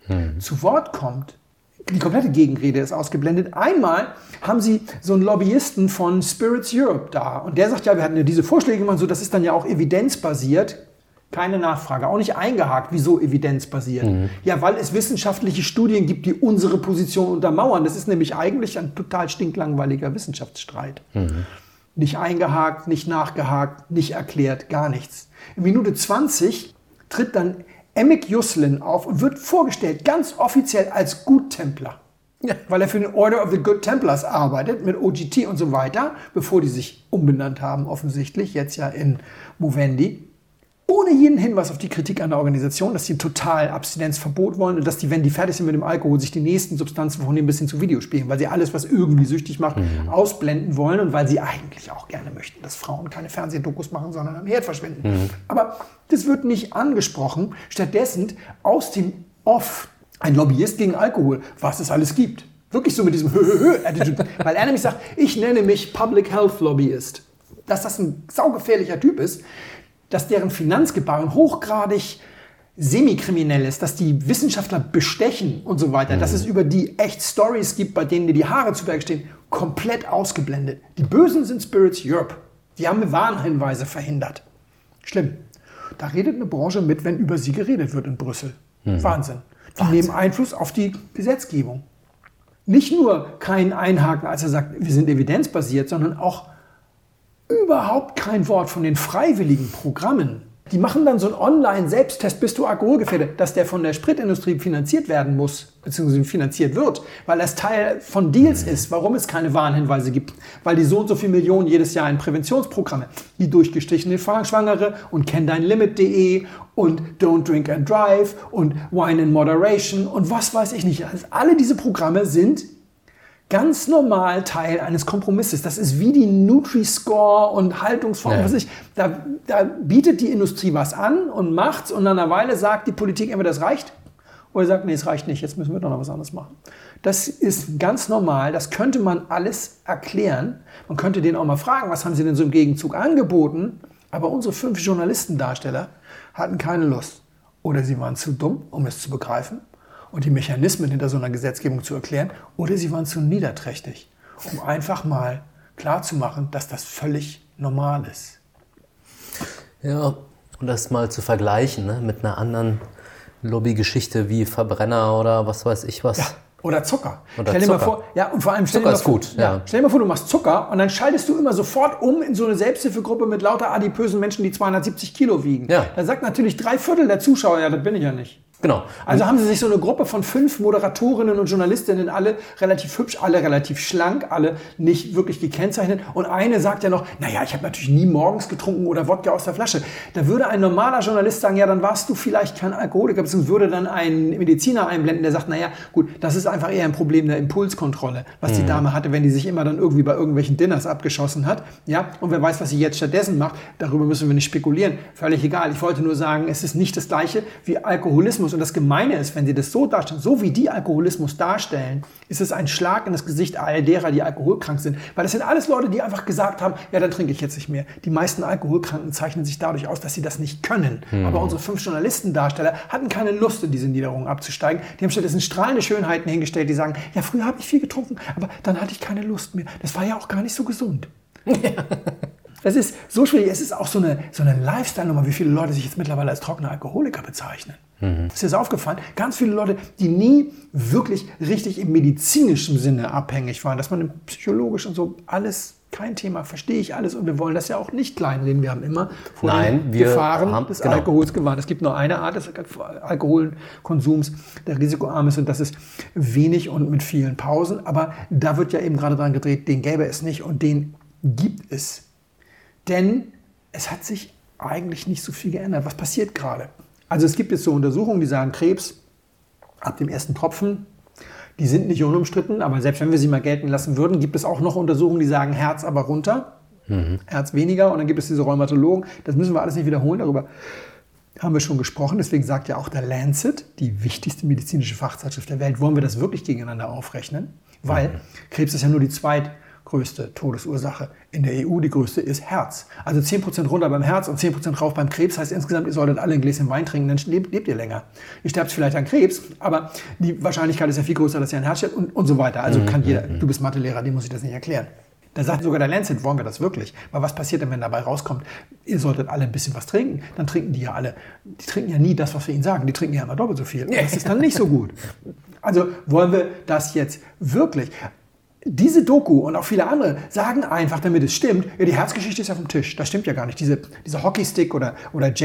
zu Wort kommt. Die komplette Gegenrede ist ausgeblendet. Einmal haben sie so einen Lobbyisten von Spirits Europe da und der sagt, ja, wir hatten ja diese Vorschläge gemacht, so, das ist dann ja auch evidenzbasiert. Keine Nachfrage, auch nicht eingehakt, wieso evidenzbasiert. Ja, weil es wissenschaftliche Studien gibt, die unsere Position untermauern. Das ist nämlich eigentlich ein total stinklangweiliger Wissenschaftsstreit. Nicht eingehakt, nicht nachgehakt, nicht erklärt, gar nichts. In Minute 20 tritt dann Emmik Juslin auf und wird vorgestellt, ganz offiziell als Guttempler. Ja. Weil er für den Order of the Good Templars arbeitet, mit OGT und so weiter, bevor die sich umbenannt haben, offensichtlich, jetzt ja in Movendi. Ohne jeden Hinweis auf die Kritik an der Organisation, dass sie total Abstinenzverbot wollen und dass die, wenn die fertig sind mit dem Alkohol, sich die nächsten Substanzen vornehmen, bis hin zu Videospielen, weil sie alles, was irgendwie süchtig macht, ausblenden wollen und weil sie eigentlich auch gerne möchten, dass Frauen keine Fernsehdokus machen, sondern am Herd verschwinden. Aber das wird nicht angesprochen. Stattdessen aus dem Off ein Lobbyist gegen Alkohol, was es alles gibt. Wirklich so mit diesem Attitude. Weil er nämlich sagt, ich nenne mich Public Health Lobbyist. Dass das ein saugefährlicher Typ ist, dass deren Finanzgebaren hochgradig semikriminell ist, dass die Wissenschaftler bestechen und so weiter, dass es über die echt Stories gibt, bei denen dir die Haare zu Berge stehen, komplett ausgeblendet. Die Bösen sind Spirits Europe. Die haben Warnhinweise verhindert. Schlimm. Da redet eine Branche mit, wenn über sie geredet wird in Brüssel. Wahnsinn. Die nehmen Einfluss auf die Gesetzgebung. Nicht nur kein Einhaken, als er sagt, wir sind evidenzbasiert, sondern auch überhaupt kein Wort von den freiwilligen Programmen. Die machen dann so einen Online-Selbsttest, bist du alkoholgefährdet, dass der von der Spritindustrie finanziert werden muss, beziehungsweise finanziert wird, weil das Teil von Deals ist, warum es keine Warnhinweise gibt. Weil die so und so viele Millionen jedes Jahr in Präventionsprogramme, die durchgestrichene Schwangere und kenndeinlimit.de und Don't Drink and Drive und Wine in Moderation und was weiß ich nicht. Also alle diese Programme sind ganz normal Teil eines Kompromisses. Das ist wie die Nutri-Score und Haltungsform. Ja. Da bietet die Industrie was an und macht's und nach einer Weile sagt die Politik entweder, das reicht, oder sagt, nee, es reicht nicht, jetzt müssen wir doch noch was anderes machen. Das ist ganz normal, das könnte man alles erklären. Man könnte denen auch mal fragen, was haben sie denn so im Gegenzug angeboten? Aber unsere 5 Journalistendarsteller hatten keine Lust. Oder sie waren zu dumm, um es zu begreifen und die Mechanismen hinter so einer Gesetzgebung zu erklären. Oder sie waren zu niederträchtig, um einfach mal klarzumachen, dass das völlig normal ist. Ja, und das mal zu vergleichen, ne, mit einer anderen Lobbygeschichte wie Verbrenner oder was weiß ich was. Ja. Oder Zucker. Oder stell dir Zucker. mal vor, ja, und vor allem Zucker ist gut. Ja. Stell dir mal vor, du machst Zucker und dann schaltest du immer sofort um in so eine Selbsthilfegruppe mit lauter adipösen Menschen, die 270 Kilo wiegen. Ja. Da sagt natürlich 3/4 der Zuschauer, ja, das bin ich ja nicht. Genau. Also haben sie sich so eine Gruppe von 5 Moderatorinnen und Journalistinnen, alle relativ hübsch, alle relativ schlank, alle nicht wirklich gekennzeichnet. Und eine sagt ja noch, naja, ich habe natürlich nie morgens getrunken oder Wodka aus der Flasche. Da würde ein normaler Journalist sagen, ja, dann warst du vielleicht kein Alkoholiker, beziehungsweise würde dann ein Mediziner einblenden, der sagt, naja, gut, das ist einfach eher ein Problem der Impulskontrolle, was die Dame hatte, wenn die sich immer dann irgendwie bei irgendwelchen Dinners abgeschossen hat. Ja, und wer weiß, was sie jetzt stattdessen macht, darüber müssen wir nicht spekulieren. Völlig egal. Ich wollte nur sagen, es ist nicht das Gleiche wie Alkoholismus. Und das Gemeine ist, wenn sie das so darstellen, so wie die Alkoholismus darstellen, ist es ein Schlag in das Gesicht all derer, die alkoholkrank sind. Weil das sind alles Leute, die einfach gesagt haben, ja, dann trinke ich jetzt nicht mehr. Die meisten Alkoholkranken zeichnen sich dadurch aus, dass sie das nicht können. Aber unsere 5 Journalistendarsteller hatten keine Lust, in diese Niederung abzusteigen. Die haben stattdessen strahlende Schönheiten hingestellt, die sagen, ja, früher habe ich viel getrunken, aber dann hatte ich keine Lust mehr. Das war ja auch gar nicht so gesund. Das ist so schwierig. Es ist auch so eine Lifestyle-Nummer, wie viele Leute sich jetzt mittlerweile als trockene Alkoholiker bezeichnen. Ist dir das aufgefallen? Ganz viele Leute, die nie wirklich richtig im medizinischen Sinne abhängig waren, dass man im psychologisch und so alles kein Thema, verstehe ich alles und wir wollen das ja auch nicht kleinreden. Wir haben immer vor den Gefahren des Alkohols gewarnt. Es gibt nur eine Art des Alkoholkonsums, der risikoarm ist und das ist wenig und mit vielen Pausen. Aber da wird ja eben gerade dran gedreht, den gäbe es nicht und den gibt es. Denn es hat sich eigentlich nicht so viel geändert. Was passiert gerade? Also es gibt jetzt so Untersuchungen, die sagen, Krebs ab dem ersten Tropfen, die sind nicht unumstritten, aber selbst wenn wir sie mal gelten lassen würden, gibt es auch noch Untersuchungen, die sagen, Herz aber runter, Herz weniger und dann gibt es diese Rheumatologen. Das müssen wir alles nicht wiederholen, darüber haben wir schon gesprochen. Deswegen sagt ja auch der Lancet, die wichtigste medizinische Fachzeitschrift der Welt, wollen wir das wirklich gegeneinander aufrechnen, weil Krebs ist ja nur die zweitgrößte Todesursache in der EU. Die größte ist Herz. Also 10% runter beim Herz und 10% rauf beim Krebs. Heißt insgesamt, ihr solltet alle ein Gläschen Wein trinken, dann lebt ihr länger. Ihr sterbt vielleicht an Krebs, aber die Wahrscheinlichkeit ist ja viel größer, dass ihr an Herz stirbt und so weiter. Also kann jeder, du bist Mathelehrer, dem muss ich das nicht erklären. Da sagt sogar der Lancet, wollen wir das wirklich? Weil was passiert denn, wenn dabei rauskommt, ihr solltet alle ein bisschen was trinken? Dann trinken die ja alle. Die trinken ja nie das, was wir ihnen sagen. Die trinken ja immer doppelt so viel. Und das ist dann nicht so gut. Also wollen wir das jetzt wirklich? Diese Doku und auch viele andere sagen einfach, damit es stimmt, ja, die Herzgeschichte ist ja vom Tisch. Das stimmt ja gar nicht. Diese Hockeystick oder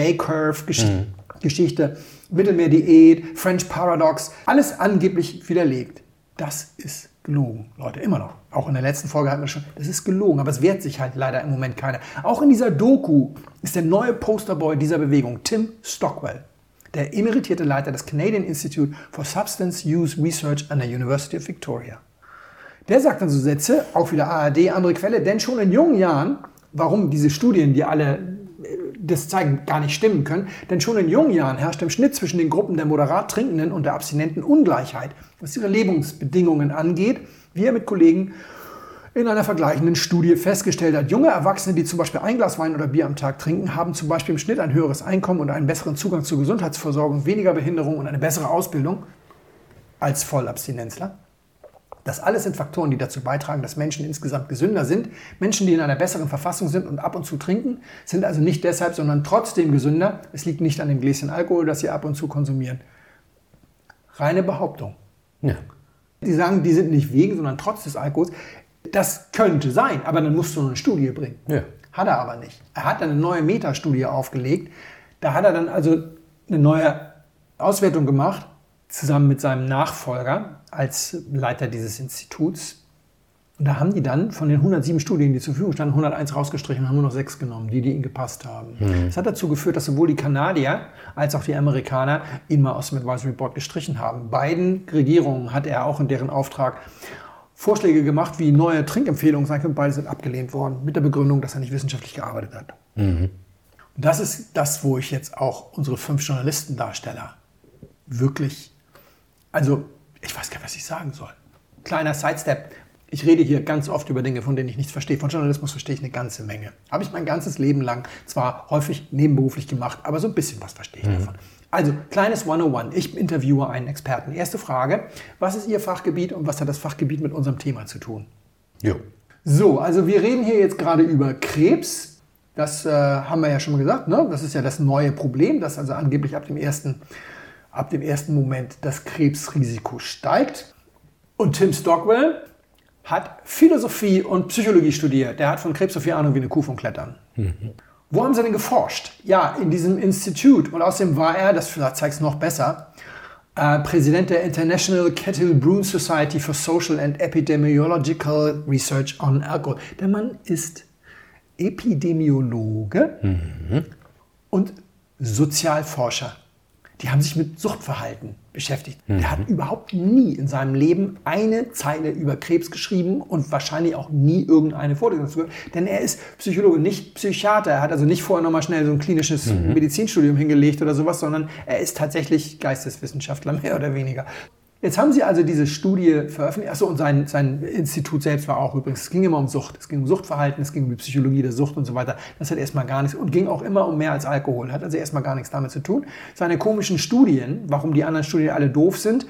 J-Curve-Geschichte, Mittelmeerdiät, French Paradox, alles angeblich widerlegt. Das ist gelogen, Leute, immer noch. Auch in der letzten Folge hatten wir schon, das ist gelogen, aber es wehrt sich halt leider im Moment keiner. Auch in dieser Doku ist der neue Posterboy dieser Bewegung, Tim Stockwell, der emeritierte Leiter des Canadian Institute for Substance Use Research an der University of Victoria. Der sagt dann so Sätze, auch wieder ARD, andere Quelle, denn schon in jungen Jahren, warum diese Studien, die alle das zeigen, gar nicht stimmen können, denn schon in jungen Jahren herrscht im Schnitt zwischen den Gruppen der moderat Trinkenden und der Abstinenten Ungleichheit, was ihre Lebensbedingungen angeht, wie er mit Kollegen in einer vergleichenden Studie festgestellt hat. Junge Erwachsene, die zum Beispiel ein Glas Wein oder Bier am Tag trinken, haben zum Beispiel im Schnitt ein höheres Einkommen und einen besseren Zugang zur Gesundheitsversorgung, weniger Behinderung und eine bessere Ausbildung als Vollabstinenzler. Das alles sind Faktoren, die dazu beitragen, dass Menschen insgesamt gesünder sind. Menschen, die in einer besseren Verfassung sind und ab und zu trinken, sind also nicht deshalb, sondern trotzdem gesünder. Es liegt nicht an dem Gläschen Alkohol, das sie ab und zu konsumieren. Reine Behauptung. Ja. Die sagen, die sind nicht wegen, sondern trotz des Alkohols. Das könnte sein, aber dann musst du noch eine Studie bringen. Ja. Hat er aber nicht. Er hat eine neue Metastudie aufgelegt. Da hat er dann also eine neue Auswertung gemacht, zusammen mit seinem Nachfolger als Leiter dieses Instituts. Und da haben die dann von den 107 Studien, die zur Verfügung standen, 101 rausgestrichen und haben nur noch 6 genommen, die ihnen gepasst haben. Das hat dazu geführt, dass sowohl die Kanadier als auch die Amerikaner ihn mal aus dem Advisory Board gestrichen haben. Beiden Regierungen hat er auch in deren Auftrag Vorschläge gemacht, wie neue Trinkempfehlungen sein können. Beide sind abgelehnt worden, mit der Begründung, dass er nicht wissenschaftlich gearbeitet hat. Und das ist das, wo ich jetzt auch unsere 5 Journalistendarsteller wirklich, also ich weiß gar nicht, was ich sagen soll. Kleiner Sidestep. Ich rede hier ganz oft über Dinge, von denen ich nichts verstehe. Von Journalismus verstehe ich eine ganze Menge. Habe ich mein ganzes Leben lang zwar häufig nebenberuflich gemacht, aber so ein bisschen was verstehe ich davon. Also, kleines 101. Ich interviewe einen Experten. Erste Frage, was ist Ihr Fachgebiet und was hat das Fachgebiet mit unserem Thema zu tun? Jo. So, also wir reden hier jetzt gerade über Krebs. Das haben wir ja schon mal gesagt, ne? Das ist ja das neue Problem, dass also angeblich ab dem ersten Moment das Krebsrisiko steigt. Und Tim Stockwell hat Philosophie und Psychologie studiert. Der hat von Krebs so viel Ahnung wie eine Kuh vom Klettern. Wo haben sie denn geforscht? Ja, in diesem Institut. Und außerdem war er, das zeigt es noch besser, Präsident der International Kettle Brewing Society for Social and Epidemiological Research on Alcohol. Der Mann ist Epidemiologe und Sozialforscher. Die haben sich mit Suchtverhalten beschäftigt. Der hat überhaupt nie in seinem Leben eine Zeile über Krebs geschrieben und wahrscheinlich auch nie irgendeine Vorlesung dazu gehört. Denn er ist Psychologe, nicht Psychiater. Er hat also nicht vorher nochmal schnell so ein klinisches Medizinstudium hingelegt oder sowas, sondern er ist tatsächlich Geisteswissenschaftler, mehr oder weniger. Jetzt haben sie also diese Studie veröffentlicht. Achso, und sein Institut selbst war auch übrigens, es ging immer um Sucht. Es ging um Suchtverhalten, es ging um die Psychologie der Sucht und so weiter. Das hat erstmal gar nichts, und ging auch immer um mehr als Alkohol. Hat also erstmal gar nichts damit zu tun. Seine komischen Studien, warum die anderen Studien alle doof sind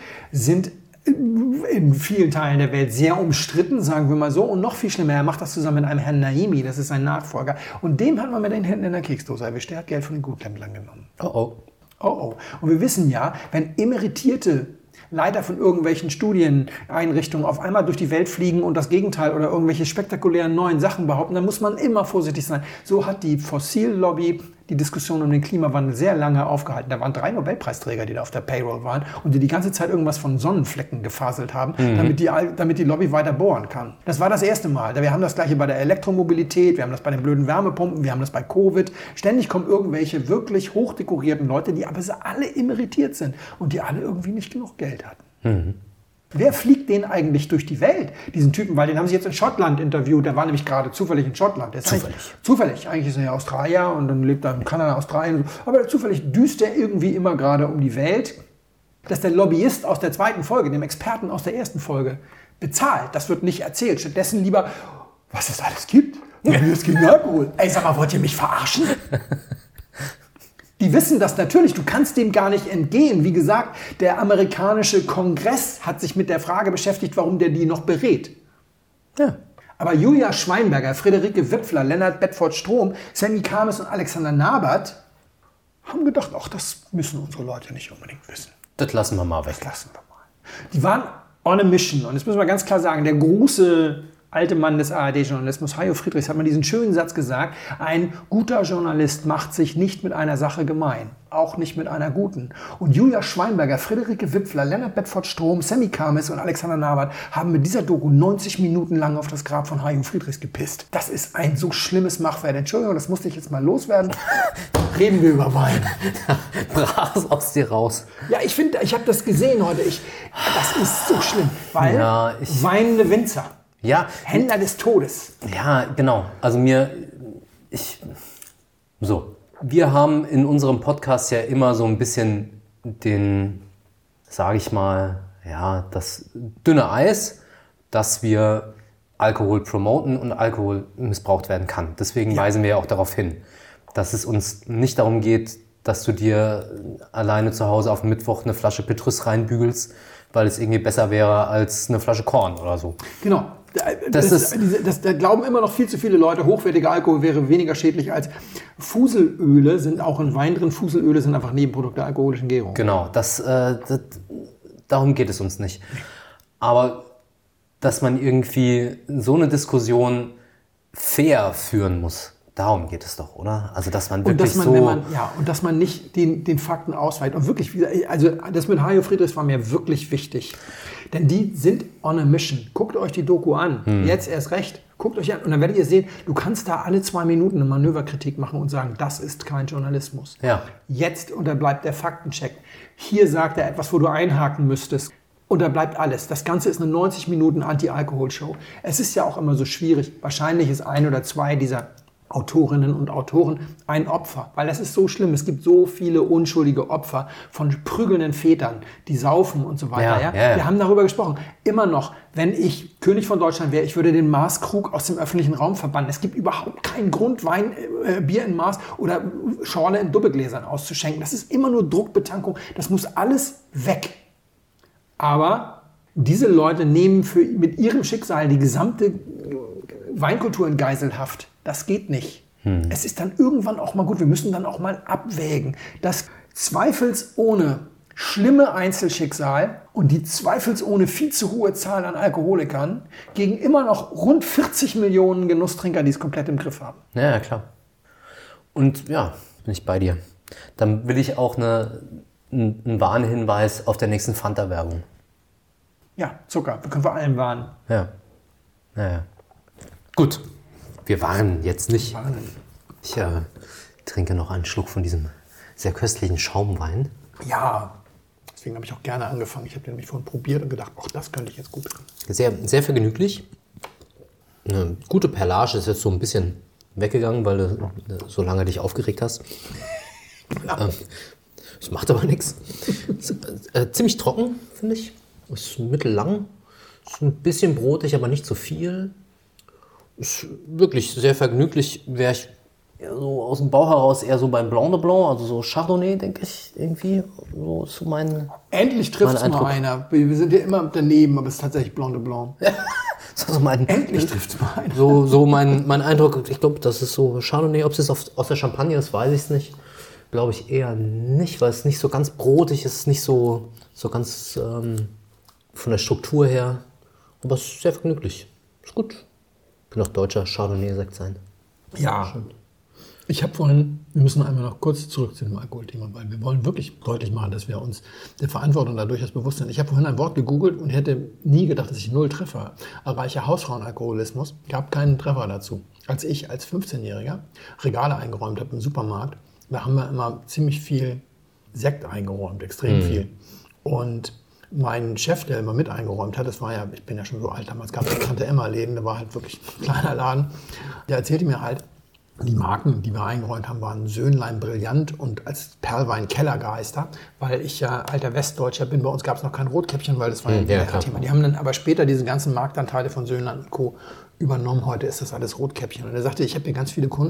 in vielen Teilen der Welt sehr umstritten, sagen wir mal so. Und noch viel schlimmer, er macht das zusammen mit einem Herrn Naimi, das ist sein Nachfolger. Und dem hat man mit den Händen in der Keksdose erwischt. Der hat Geld von den Guthändlern genommen. Oh oh. Und wir wissen ja, wenn emeritierte Leiter von irgendwelchen Studieneinrichtungen auf einmal durch die Welt fliegen und das Gegenteil oder irgendwelche spektakulären neuen Sachen behaupten, dann muss man immer vorsichtig sein. So hat die Fossillobby die Diskussion um den Klimawandel sehr lange aufgehalten. Da waren 3 Nobelpreisträger, die da auf der Payroll waren und die ganze Zeit irgendwas von Sonnenflecken gefaselt haben, damit die Lobby weiter bohren kann. Das war das erste Mal. Wir haben das gleiche bei der Elektromobilität, wir haben das bei den blöden Wärmepumpen, wir haben das bei Covid. Ständig kommen irgendwelche wirklich hochdekorierten Leute, die aber alle emeritiert sind und die alle irgendwie nicht genug Geld hatten. Wer fliegt den eigentlich durch die Welt, diesen Typen? Weil den haben sie jetzt in Schottland interviewt. Der war nämlich gerade zufällig in Schottland. Zufällig. Eigentlich ist er ja Australier und dann lebt er in Kanada, Australien. Aber zufällig düst er irgendwie immer gerade um die Welt. Dass der Lobbyist aus der 2. Folge, dem Experten aus der 1. Folge, bezahlt, das wird nicht erzählt. Stattdessen lieber, was es alles gibt. Lobbyist gegen Alkohol. Ey, sag mal, wollt ihr mich verarschen? Die wissen das natürlich, du kannst dem gar nicht entgehen. Wie gesagt, der amerikanische Kongress hat sich mit der Frage beschäftigt, warum der die noch berät. Ja. Aber Julia Schweinberger, Friederike Wipfler, Lennart Bedford-Strom, Sammy Kames und Alexander Nabert haben gedacht, ach, das müssen unsere Leute nicht unbedingt wissen. Das lassen wir mal weg. Die waren on a mission. Und jetzt müssen wir ganz klar sagen, der große alte Mann des ARD-Journalismus, Hajo Friedrichs, hat mal diesen schönen Satz gesagt: Ein guter Journalist macht sich nicht mit einer Sache gemein, auch nicht mit einer guten. Und Julia Schweinberger, Friederike Wipfler, Lennart Bedford-Strom, Sammy Kames und Alexander Nabert haben mit dieser Doku 90 Minuten lang auf das Grab von Hajo Friedrichs gepisst. Das ist ein so schlimmes Machwerk. Entschuldigung, das musste ich jetzt mal loswerden. Reden wir über Wein. Brach es aus dir raus. Ja, ich finde, ich habe das gesehen heute. Das ist so schlimm, weil weinende Winzer. Ja. Händler des Todes. Ja, genau. Also wir haben in unserem Podcast ja immer so ein bisschen das dünne Eis, dass wir Alkohol promoten und Alkohol missbraucht werden kann. Deswegen weisen wir ja auch darauf hin, dass es uns nicht darum geht, dass du dir alleine zu Hause auf Mittwoch eine Flasche Petrus reinbügelst, weil es irgendwie besser wäre als eine Flasche Korn oder so. Genau. Da glauben immer noch viel zu viele Leute, hochwertiger Alkohol wäre weniger schädlich als Fuselöle, sind auch in Wein drin. Fuselöle sind einfach Nebenprodukte der alkoholischen Gärung. Genau, darum geht es uns nicht. Aber dass man irgendwie so eine Diskussion fair führen muss, darum geht es doch, oder? Also dass man wirklich dass man nicht den Fakten ausweicht. Und wirklich, also das mit Hajo Friedrichs war mir wirklich wichtig. Denn die sind on a mission. Guckt euch die Doku an. Jetzt erst recht. Guckt euch an. Und dann werdet ihr sehen, du kannst da alle 2 Minuten eine Manöverkritik machen und sagen, das ist kein Journalismus. Ja. Jetzt unterbleibt der Faktencheck. Hier sagt er etwas, wo du einhaken müsstest. Und da bleibt alles. Das Ganze ist eine 90 Minuten Anti-Alkohol-Show. Es ist ja auch immer so schwierig. Wahrscheinlich ist 1 oder 2 dieser Autorinnen und Autoren ein Opfer. Weil das ist so schlimm. Es gibt so viele unschuldige Opfer von prügelnden Vätern, die saufen und so weiter. Ja. Wir haben darüber gesprochen. Immer noch, wenn ich König von Deutschland wäre, ich würde den Maßkrug aus dem öffentlichen Raum verbannen. Es gibt überhaupt keinen Grund, Bier in Maß oder Schorle in Doppelgläsern auszuschenken. Das ist immer nur Druckbetankung. Das muss alles weg. Aber diese Leute nehmen mit ihrem Schicksal die gesamte Weinkultur in Geiselhaft. Das geht nicht. Es ist dann irgendwann auch mal gut. Wir müssen dann auch mal abwägen. Das zweifelsohne schlimme Einzelschicksal und die zweifelsohne viel zu hohe Zahl an Alkoholikern gegen immer noch rund 40 Millionen Genusstrinker, die es komplett im Griff haben. Ja, klar. Und ja, bin ich bei dir. Dann will ich auch einen Warnhinweis auf der nächsten Fanta-Werbung. Ja, Zucker. Wir können vor allem warnen. Ja. Naja. Gut. Wir warnen jetzt nicht. Ich trinke noch einen Schluck von diesem sehr köstlichen Schaumwein. Ja, deswegen habe ich auch gerne angefangen. Ich habe den nämlich vorhin probiert und gedacht, ach, das könnte ich jetzt gut trinken. Sehr, sehr vergnüglich. Eine gute Perlage ist jetzt so ein bisschen weggegangen, weil du so lange dich aufgeregt hast. Das macht aber nichts. Ziemlich trocken, finde ich. Ist mittellang. Ist ein bisschen brotig, aber nicht zu viel. Ist wirklich sehr vergnüglich. Wäre ich so aus dem Bauch heraus eher so beim Blanc de Blanc, also so Chardonnay, denke ich, irgendwie. So ist so Endlich trifft es mal einer. Wir sind ja immer daneben, aber es ist tatsächlich Blanc de Blanc. Endlich trifft es mal einer. So mein Eindruck, ich glaube, das ist so Chardonnay. Ob es jetzt aus der Champagne ist, weiß ich es nicht. Glaube ich eher nicht, weil es nicht so ganz brotig ist, nicht so ganz von der Struktur her. Aber es ist sehr vergnüglich. Ist gut. Kann auch deutscher Chardonnay-Sekt sein. Ja. Ich habe vorhin, wir müssen einmal noch kurz zurück zu dem Alkoholthema, weil wir wollen wirklich deutlich machen, dass wir uns der Verantwortung da durchaus bewusst sind. Ich habe vorhin ein Wort gegoogelt und hätte nie gedacht, dass ich 0 Treffer erreiche. Hausfrauenalkoholismus, gab keinen Treffer dazu. Als ich als 15-Jähriger Regale eingeräumt habe im Supermarkt, da haben wir immer ziemlich viel Sekt eingeräumt, extrem viel. Und mein Chef, der immer mit eingeräumt hat, ich bin ja schon so alt, damals gab es Tante Emma-Läden, da war halt wirklich ein kleiner Laden, der erzählte mir halt, die Marken, die wir eingeräumt haben, waren Söhnlein Brillant und als Perlwein Kellergeister, weil ich ja alter Westdeutscher bin. Bei uns gab es noch kein Rotkäppchen, weil das war ja ein Thema. Die haben dann aber später diese ganzen Marktanteile von Söhnlein und Co. übernommen. Heute ist das alles Rotkäppchen. Und er sagte, ich habe hier ganz viele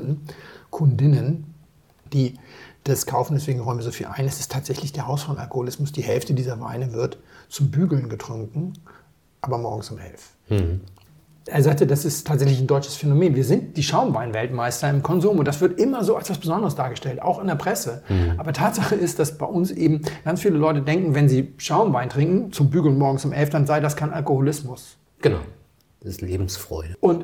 Kundinnen, die das kaufen, deswegen räumen wir so viel ein. Es ist tatsächlich der Hausfrauenalkoholismus. Die Hälfte dieser Weine wird zum Bügeln getrunken, aber morgens um 11. Er sagte, das ist tatsächlich ein deutsches Phänomen. Wir sind die Schaumwein-Weltmeister im Konsum und das wird immer so als was Besonderes dargestellt, auch in der Presse. Aber Tatsache ist, dass bei uns eben ganz viele Leute denken, wenn sie Schaumwein trinken, zum Bügeln morgens um 11, dann sei das kein Alkoholismus. Genau, das ist Lebensfreude. Und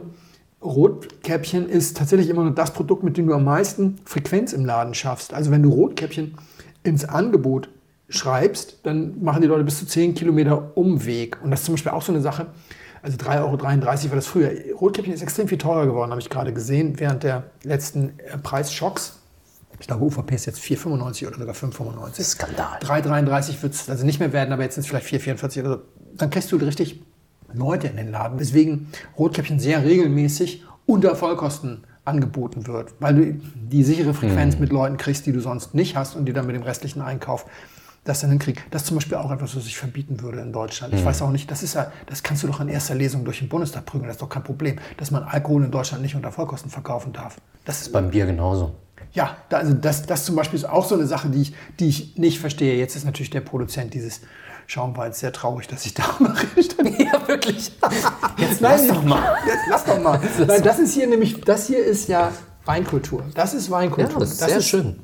Rotkäppchen ist tatsächlich immer nur das Produkt, mit dem du am meisten Frequenz im Laden schaffst. Also wenn du Rotkäppchen ins Angebot schreibst, dann machen die Leute bis zu 10 Kilometer Umweg. Und das ist zum Beispiel auch so eine Sache, also 3,33 € war das früher. Rotkäppchen ist extrem viel teurer geworden, habe ich gerade gesehen, während der letzten Preisschocks. Ich glaube, UVP ist jetzt 4,95 oder sogar 5,95. Skandal. 3,33 wird es also nicht mehr werden, aber jetzt sind es vielleicht 4,44 oder so. Dann kriegst du richtig Leute in den Laden, weswegen Rotkäppchen sehr regelmäßig unter Vollkosten angeboten wird, weil du die sichere Frequenz mit Leuten kriegst, die du sonst nicht hast und die dann mit dem restlichen Einkauf das dann hinkriegen. Das ist zum Beispiel auch etwas, was ich verbieten würde in Deutschland. Ich weiß auch nicht, das kannst du doch in erster Lesung durch den Bundestag prügeln, das ist doch kein Problem, dass man Alkohol in Deutschland nicht unter Vollkosten verkaufen darf. Das ist beim Bier genauso. Ja, das zum Beispiel ist auch so eine Sache, die ich nicht verstehe. Jetzt ist natürlich der Produzent dieses Schaumweins sehr traurig, dass ich darüber rede. Ja, wirklich. Jetzt lass doch mal. Nein, das ist hier nämlich, das hier ist ja Weinkultur. Das ist Weinkultur. Ja, das ist sehr schön.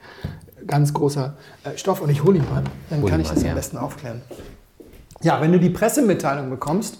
Ganz großer Stoff. Und ich hole ihn mal, dann kann ich das am besten aufklären. Ja, wenn du die Pressemitteilung bekommst,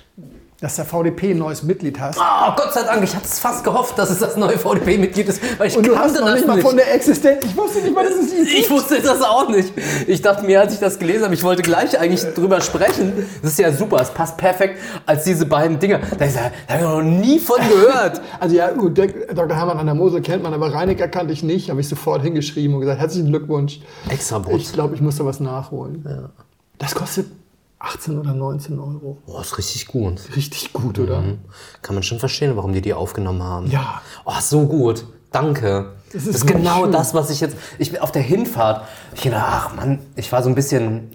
dass der VDP ein neues Mitglied hast. Oh, Gott sei Dank, ich hatte es fast gehofft, dass es das neue VDP-Mitglied ist. Weil ich und du hast noch nicht mal von der Existenz. Ich wusste nicht mal, dass es die gibt. Ich wusste das auch nicht. Ich dachte mir, als ich das gelesen habe, ich wollte gleich eigentlich drüber sprechen. Das ist ja super, es passt perfekt als diese beiden Dinger. Da habe ich noch nie von gehört. Also ja, gut, Dr. Hermann an der Mosel kennt man, aber Reinecker kannte ich nicht. Habe ich sofort hingeschrieben und gesagt, herzlichen Glückwunsch. Extra Brot. Ich glaube, ich muss da was nachholen. Ja. Das kostet 18 oder 19 Euro. Oh, ist richtig gut. Richtig gut, oder? Kann man schon verstehen, warum die aufgenommen haben. Ja. Oh, so gut. Danke. Das ist genau schön. Das, was ich jetzt... Ich bin auf der Hinfahrt. Ich dachte, ach Mann, ich war so ein bisschen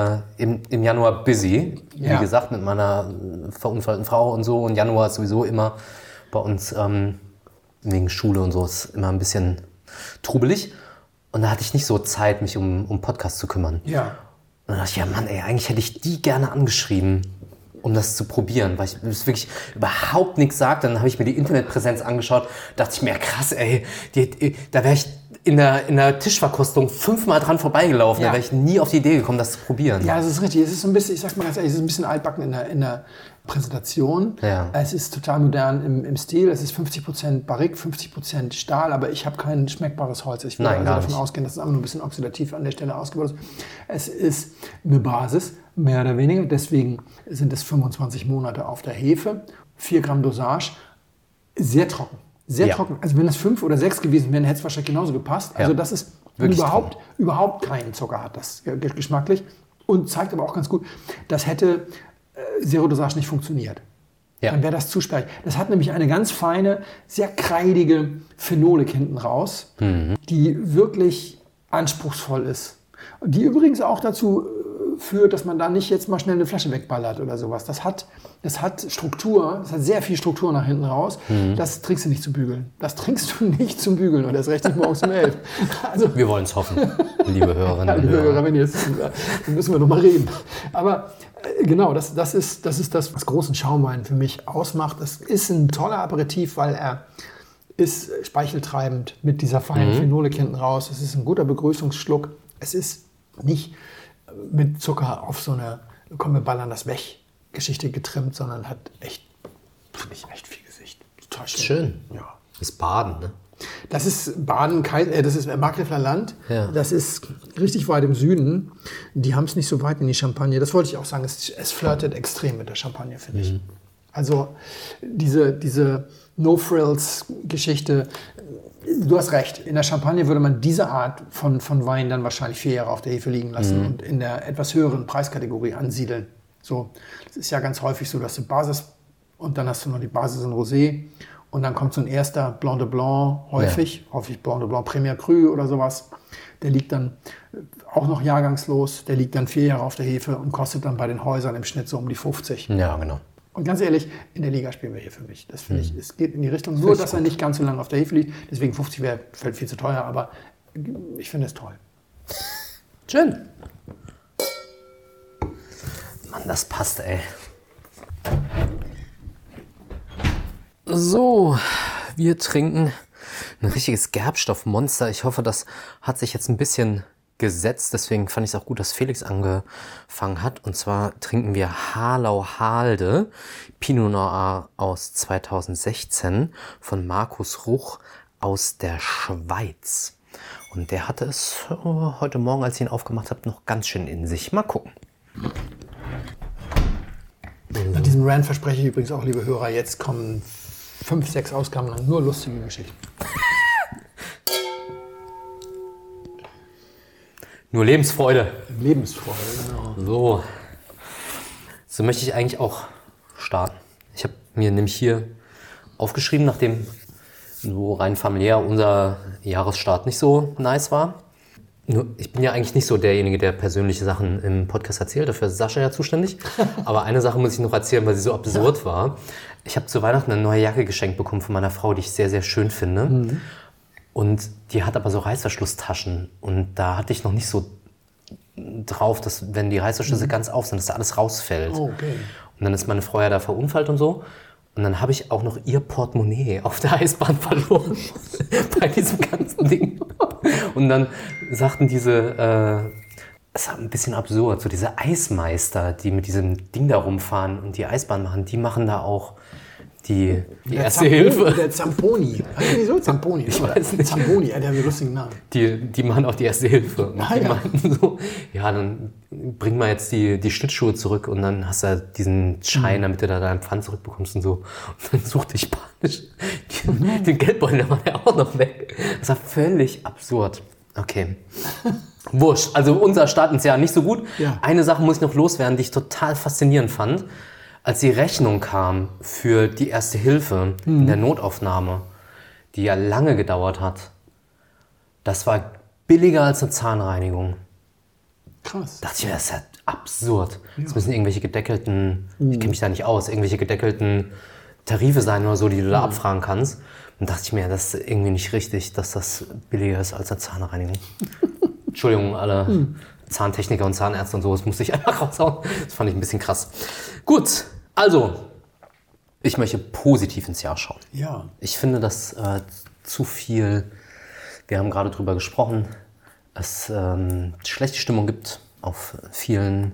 im Januar busy. Wie gesagt, mit meiner verunfallten Frau und so. Und Januar ist sowieso immer bei uns wegen Schule und so ist immer ein bisschen trubelig. Und da hatte ich nicht so Zeit, mich um Podcasts zu kümmern. Ja. Und dann dachte ich, ja Mann, ey, eigentlich hätte ich die gerne angeschrieben, um das zu probieren, weil ich wirklich überhaupt nichts sagt. Dann habe ich mir die Internetpräsenz angeschaut, dachte ich mir, ja, krass, ey, da wäre ich in der Tischverkostung 5-mal dran vorbeigelaufen, da wäre ich nie auf die Idee gekommen, das zu probieren. Ja, das ist richtig. Es ist so ein bisschen, ich sag's mal ganz ehrlich, es ist ein bisschen altbacken in der Präsentation. Ja. Es ist total modern im Stil. Es ist 50% Barrique, 50% Stahl, aber ich habe kein schmeckbares Holz. Ich würde davon ausgehen, dass es einfach nur ein bisschen oxidativ an der Stelle ausgebaut ist. Es ist eine Basis, mehr oder weniger. Deswegen sind es 25 Monate auf der Hefe, 4 Gramm Dosage, sehr trocken. Sehr trocken. Also wenn es 5 oder 6 gewesen wären, hätte es wahrscheinlich genauso gepasst. Also das ist überhaupt keinen Zucker hat das geschmacklich und zeigt aber auch ganz gut, das hätte Zero Dosage nicht funktioniert. Ja. Dann wäre das zu sperrig. Das hat nämlich eine ganz feine, sehr kreidige Phenolik hinten raus, die wirklich anspruchsvoll ist. Und die übrigens auch dazu führt, dass man da nicht jetzt mal schnell eine Flasche wegballert oder sowas. Das hat Struktur, das hat sehr viel Struktur nach hinten raus. Das trinkst du nicht zum Bügeln. Das trinkst du nicht zum Bügeln und das recht nicht morgens um 11. Also, wir wollen es hoffen, liebe Hörerinnen und liebe Hörer, wenn ihr jetzt, dann müssen wir noch mal reden. Aber genau, das ist das, was großen Schaumwein für mich ausmacht. Das ist ein toller Aperitif, weil er ist speicheltreibend mit dieser feinen Phenolik hinten raus. Es ist ein guter Begrüßungsschluck. Es ist nicht mit Zucker auf so eine, komm, wir ballern das weg, Geschichte getrimmt, sondern hat echt, finde ich, echt viel Gesicht. Total schön. Ja. Das ist Baden, ne? Das ist Baden, das ist Markgräfler Land. Ja. Das ist richtig weit im Süden. Die haben es nicht so weit in die Champagne. Das wollte ich auch sagen. Es flirtet extrem mit der Champagne, finde ich. Also diese No-Frills-Geschichte. Du hast recht. In der Champagne würde man diese Art von Wein dann wahrscheinlich 4 Jahre auf der Hefe liegen lassen und in der etwas höheren Preiskategorie ansiedeln. So, das ist ja ganz häufig so, dass du Basis und dann hast du noch die Basis in Rosé und dann kommt so ein erster Blanc de Blanc, häufig Blanc de Blanc Premier Cru oder sowas. Der liegt dann auch noch jahrgangslos, der liegt dann 4 Jahre auf der Hefe und kostet dann bei den Häusern im Schnitt so um die 50. Ja, genau. Und ganz ehrlich, in der Liga spielen wir hier für mich. Das finde ich, es geht in die Richtung, nur dass er nicht ganz so lange auf der Hefe liegt. Deswegen 50 fällt viel zu teuer, aber ich finde es toll. Schön. Mann, das passt, ey. So, wir trinken ein richtiges Gerbstoffmonster. Ich hoffe, das hat sich jetzt ein bisschen gesetzt. Deswegen fand ich es auch gut, dass Felix angefangen hat. Und zwar trinken wir Harlau Halde Pinot Noir aus 2016 von Markus Ruch aus der Schweiz. Und der hatte es heute Morgen, als ich ihn aufgemacht habe, noch ganz schön in sich. Mal gucken. An diesem Rand verspreche ich übrigens auch, liebe Hörer, jetzt kommen 5, 6 Ausgaben lang nur lustige Geschichten. Nur Lebensfreude. Lebensfreude, genau. So möchte ich eigentlich auch starten. Ich habe mir nämlich hier aufgeschrieben, nachdem so rein familiär unser Jahresstart nicht so nice war. Nur, ich bin ja eigentlich nicht so derjenige, der persönliche Sachen im Podcast erzählt. Dafür ist Sascha ja zuständig. Aber eine Sache muss ich noch erzählen, weil sie so absurd war. Ich habe zu Weihnachten eine neue Jacke geschenkt bekommen von meiner Frau, die ich sehr, sehr schön finde. Und die hat aber so Reißverschlusstaschen. Und da hatte ich noch nicht so drauf, dass wenn die Reißverschlüsse ganz auf sind, dass da alles rausfällt. Oh, okay. Und dann ist meine Frau ja da verunfallt und so. Und dann habe ich auch noch ihr Portemonnaie auf der Eisbahn verloren. Bei diesem ganzen Ding. Und dann sagten diese, es war ein bisschen absurd, so diese Eismeister, die mit diesem Ding da rumfahren und die Eisbahn machen, die machen da auch die erste Hilfe. Der Zamponi. Heißt die so? Zamponi. Ich weiß nicht. Zamponi, der hat einen lustigen Namen. Die machen auch die erste Hilfe. Und die meinten so, ja, dann bring mal jetzt die Schlittschuhe zurück und dann hast du diesen Schein, damit du da deinen Pfand zurückbekommst und so. Und dann suchte ich panisch den Geldbeutel, der war ja auch noch weg. Das war völlig absurd. Okay. Wurscht. Also unser Start ins Jahr nicht so gut. Ja. Eine Sache muss ich noch loswerden, die ich total faszinierend fand. Als die Rechnung kam für die Erste Hilfe in der Notaufnahme, die ja lange gedauert hat, das war billiger als eine Zahnreinigung. Krass. Da dachte ich mir, das ist ja absurd. Das müssen irgendwelche gedeckelten, ich kenne mich da nicht aus, irgendwelche gedeckelten Tarife sein oder so, die du da abfragen kannst. Und dachte ich mir, das ist irgendwie nicht richtig, dass das billiger ist als eine Zahnreinigung. Entschuldigung, alle Zahntechniker und Zahnärzte und so, das musste ich einfach raushauen. Das fand ich ein bisschen krass. Gut, also, ich möchte positiv ins Jahr schauen. Ja. Ich finde, dass zu viel, wir haben gerade drüber gesprochen, es schlechte Stimmung gibt auf vielen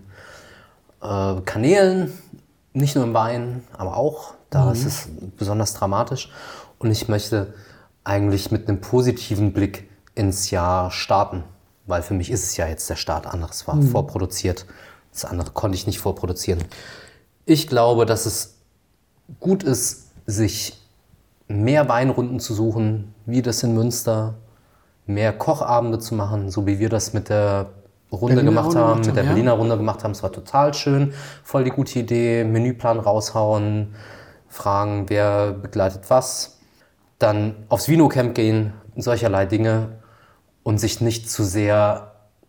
Kanälen, nicht nur im Wein, aber auch, da ist es besonders dramatisch. Und ich möchte eigentlich mit einem positiven Blick ins Jahr starten, weil für mich ist es ja jetzt der Start, anderes war vorproduziert, das andere konnte ich nicht vorproduzieren. Ich glaube, dass es gut ist, sich mehr Weinrunden zu suchen, wie das in Münster, mehr Kochabende zu machen, so wie wir das mit der Runde gemacht haben, mit der Berliner Runde gemacht haben. Es war total schön, voll die gute Idee, Menüplan raushauen, fragen, wer begleitet was, dann aufs Vinocamp gehen, solcherlei Dinge und sich nicht zu sehr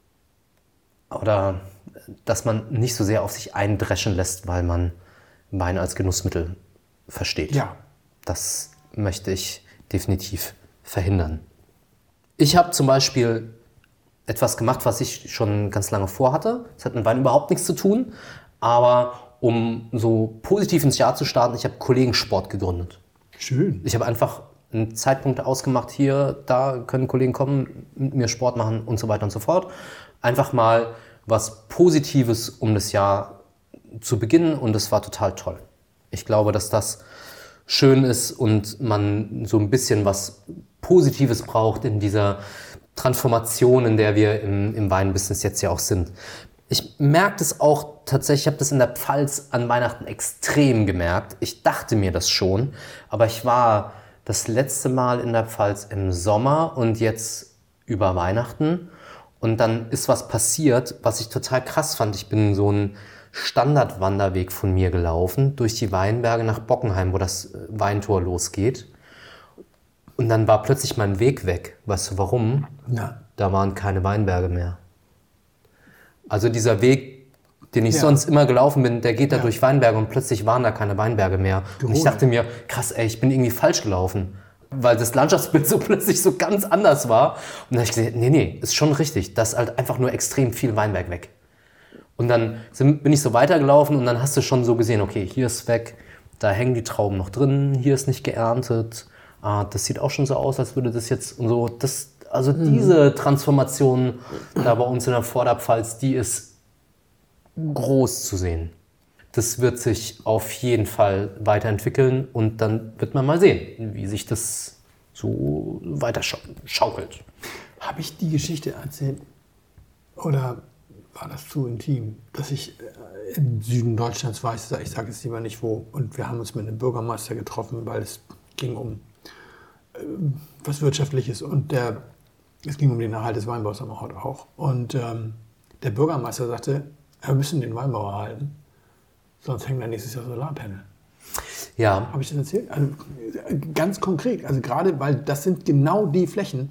oder dass man nicht so sehr auf sich eindreschen lässt, weil man Wein als Genussmittel versteht. Ja. Das möchte ich definitiv verhindern. Ich habe zum Beispiel etwas gemacht, was ich schon ganz lange vorhatte. Das hat mit Wein überhaupt nichts zu tun, aber um so positiv ins Jahr zu starten, ich habe Kollegensport gegründet. Schön. Ich habe einfach einen Zeitpunkt ausgemacht, hier, da können Kollegen kommen, mit mir Sport machen und so weiter und so fort. Einfach mal was Positives, um das Jahr zu beginnen und das war total toll. Ich glaube, dass das schön ist und man so ein bisschen was Positives braucht in dieser Transformation, in der wir im Weinbusiness jetzt ja auch sind. Ich merke das auch tatsächlich, ich habe das in der Pfalz an Weihnachten extrem gemerkt. Ich dachte mir das schon, aber ich war das letzte Mal in der Pfalz im Sommer und jetzt über Weihnachten. Und dann ist was passiert, was ich total krass fand. Ich bin so einen Standardwanderweg von mir gelaufen, durch die Weinberge nach Bockenheim, wo das Weintor losgeht. Und dann war plötzlich mein Weg weg. Weißt du warum? Ja. Da waren keine Weinberge mehr. Also dieser Weg, den ich sonst immer gelaufen bin, der geht da durch Weinberge und plötzlich waren da keine Weinberge mehr. Und ich dachte mir, krass, ey, ich bin irgendwie falsch gelaufen. Weil das Landschaftsbild so plötzlich so ganz anders war. Und dann habe ich gesagt, nee, ist schon richtig. Da ist halt einfach nur extrem viel Weinberg weg. Und dann bin ich so weitergelaufen und dann hast du schon so gesehen, okay, hier ist weg, da hängen die Trauben noch drin, hier ist nicht geerntet. Das sieht auch schon so aus, als würde das jetzt und so. Also diese Transformation da bei uns in der Vorderpfalz, die ist groß zu sehen. Das wird sich auf jeden Fall weiterentwickeln und dann wird man mal sehen, wie sich das so weiter schaukelt. Habe ich die Geschichte erzählt oder war das zu intim, dass ich im Süden Deutschlands war, ich sage jetzt lieber nicht wo, und wir haben uns mit einem Bürgermeister getroffen, weil es ging um was Wirtschaftliches und es ging um den Erhalt des Weinbaus am Ort auch. Und der Bürgermeister sagte, wir müssen den Weinbau erhalten, sonst hängen da nächstes Jahr Solarpanel. Ja. Habe ich das erzählt? Also, ganz konkret, also gerade, weil das sind genau die Flächen,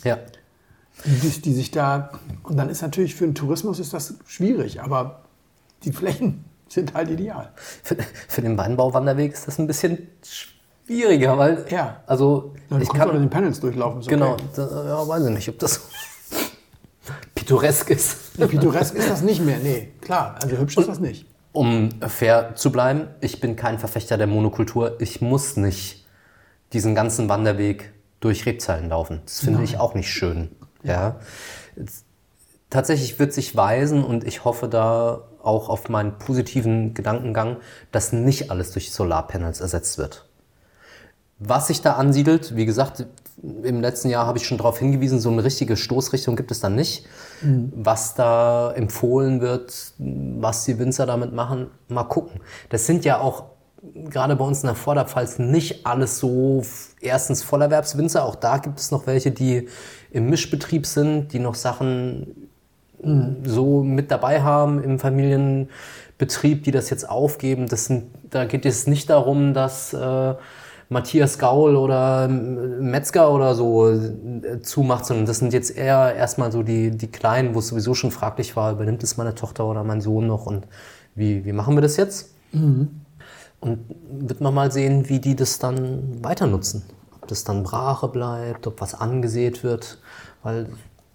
die sich da, und dann ist natürlich für den Tourismus ist das schwierig, aber die Flächen sind halt ideal. Für den Weinbauwanderweg ist das ein bisschen schwieriger, weil also ich kann unter den Panels durchlaufen. Ist genau, okay. Weiß ich nicht, ob das pittoresk ist. Ja, pittoresk ist das nicht mehr, nee, klar, also hübsch ist das nicht. Um fair zu bleiben, ich bin kein Verfechter der Monokultur. Ich muss nicht diesen ganzen Wanderweg durch Rebzeilen laufen. Das finde ich auch nicht schön. Ja. Tatsächlich wird sich weisen und ich hoffe da auch auf meinen positiven Gedankengang, dass nicht alles durch Solarpanels ersetzt wird. Was sich da ansiedelt, wie gesagt, im letzten Jahr habe ich schon darauf hingewiesen, so eine richtige Stoßrichtung gibt es dann nicht. Was da empfohlen wird, was die Winzer damit machen, mal gucken. Das sind ja auch gerade bei uns in der Vorderpfalz nicht alles so erstens Vollerwerbswinzer. Auch da gibt es noch welche, die im Mischbetrieb sind, die noch Sachen so mit dabei haben im Familienbetrieb, die das jetzt aufgeben. Da geht es nicht darum, dass Matthias Gaul oder Metzger oder so zumacht, sondern das sind jetzt eher erstmal so die Kleinen, wo es sowieso schon fraglich war, übernimmt es meine Tochter oder mein Sohn noch und wie machen wir das jetzt? Und wird man mal sehen, wie die das dann weiter nutzen. Ob das dann Brache bleibt, ob was angesät wird, weil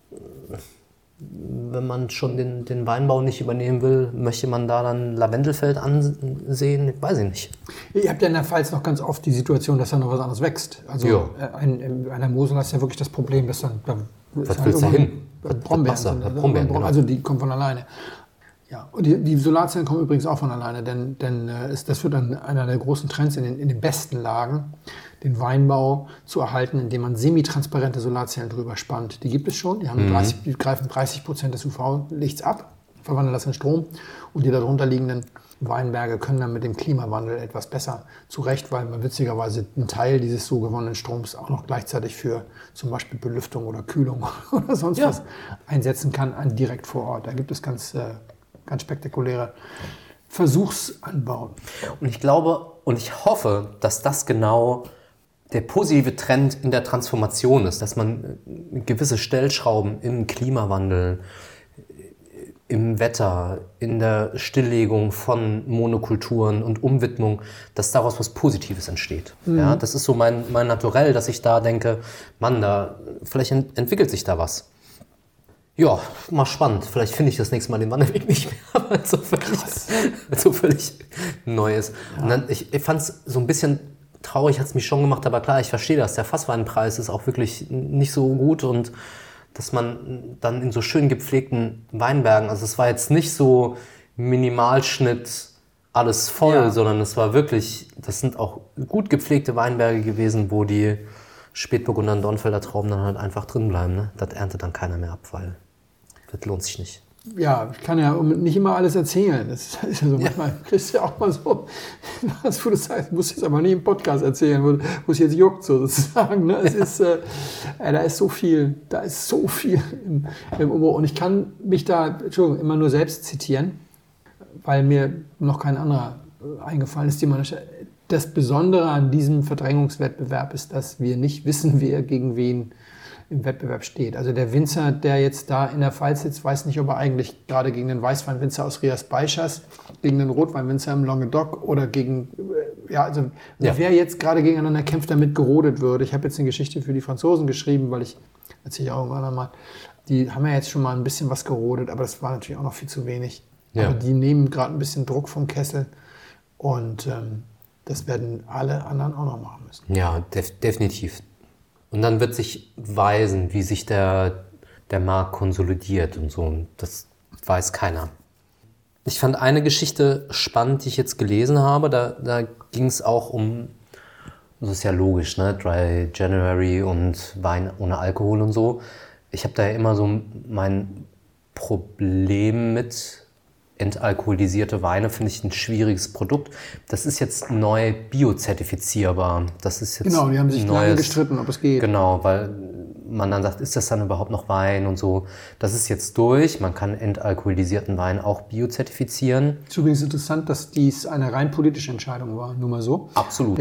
wenn man schon den Weinbau nicht übernehmen will, möchte man da dann Lavendelfeld ansehen? Weiß ich nicht. Ihr habt ja in der Pfalz noch ganz oft die Situation, dass da noch was anderes wächst. Also in der Mosel hast du ja wirklich das Problem, dass dann... Was willst du da hin? Brombeeren, genau. Also die kommen von alleine. Ja, und die Solarzellen kommen übrigens auch von alleine, denn das wird dann einer der großen Trends in den besten Lagen, den Weinbau zu erhalten, indem man semitransparente Solarzellen drüber spannt. Die gibt es schon, die greifen 30% des UV-Lichts ab, verwandeln das in Strom und die darunter liegenden Weinberge können dann mit dem Klimawandel etwas besser zurecht, weil man witzigerweise einen Teil dieses so gewonnenen Stroms auch noch gleichzeitig für zum Beispiel Belüftung oder Kühlung oder sonst was einsetzen kann, direkt vor Ort. Da gibt es ganz spektakuläre Versuchsanbauen. Und ich glaube und ich hoffe, dass das genau der positive Trend in der Transformation ist, dass man gewisse Stellschrauben im Klimawandel, im Wetter, in der Stilllegung von Monokulturen und Umwidmung, dass daraus was Positives entsteht. Ja, das ist so mein Naturell, dass ich da denke, Mann, vielleicht entwickelt sich da was. Ja, mal spannend. Vielleicht finde ich das nächste Mal den Wanderweg nicht mehr, weil es so völlig neu ist. Ja. Und dann, ich fand es so ein bisschen traurig, hat es mich schon gemacht, aber klar, ich verstehe das. Der Fassweinpreis ist auch wirklich nicht so gut und dass man dann in so schön gepflegten Weinbergen, also es war jetzt nicht so Minimalschnitt, alles voll, sondern es war wirklich, das sind auch gut gepflegte Weinberge gewesen, wo die Spätburgunder und Dornfelder Trauben dann halt einfach drin bleiben. Ne? Das erntet dann keiner mehr ab, weil das lohnt sich nicht. Ja, ich kann ja nicht immer alles erzählen. Das ist ja so, manchmal kriegst du ja auch mal so, was du sagst, musst du jetzt aber nicht im Podcast erzählen, wo es jetzt juckt sozusagen. Ne? Es ist, da ist so viel im Umbruch. Und ich kann mich da, immer nur selbst zitieren, weil mir noch kein anderer eingefallen ist. Das Besondere an diesem Verdrängungswettbewerb ist, dass wir nicht wissen, wer gegen wen im Wettbewerb steht. Also der Winzer, der jetzt da in der Pfalz sitzt, weiß nicht, ob er eigentlich gerade gegen den Weißweinwinzer aus Rias-Baixas, gegen den Rotweinwinzer im Languedoc oder gegen, wer jetzt gerade gegeneinander kämpft, damit gerodet würde. Ich habe jetzt eine Geschichte für die Franzosen geschrieben, weil erzähle ich auch irgendwann einmal, die haben ja jetzt schon mal ein bisschen was gerodet, aber das war natürlich auch noch viel zu wenig. Ja. Aber die nehmen gerade ein bisschen Druck vom Kessel und das werden alle anderen auch noch machen müssen. Ja, definitiv. Und dann wird sich weisen, wie sich der Markt konsolidiert und so. Und das weiß keiner. Ich fand eine Geschichte spannend, die ich jetzt gelesen habe. Da ging es auch um, das ist ja logisch, ne? Dry January und Wein ohne Alkohol und so. Ich habe da ja immer so mein Problem mit. Entalkoholisierte Weine finde ich ein schwieriges Produkt. Das ist jetzt neu biozertifizierbar. Das ist jetzt genau, die haben sich lange gestritten, ob es geht. Genau, weil man dann sagt, ist das dann überhaupt noch Wein und so. Das ist jetzt durch. Man kann entalkoholisierten Wein auch biozertifizieren. Es ist übrigens interessant, dass dies eine rein politische Entscheidung war, nur mal so. Absolut. Die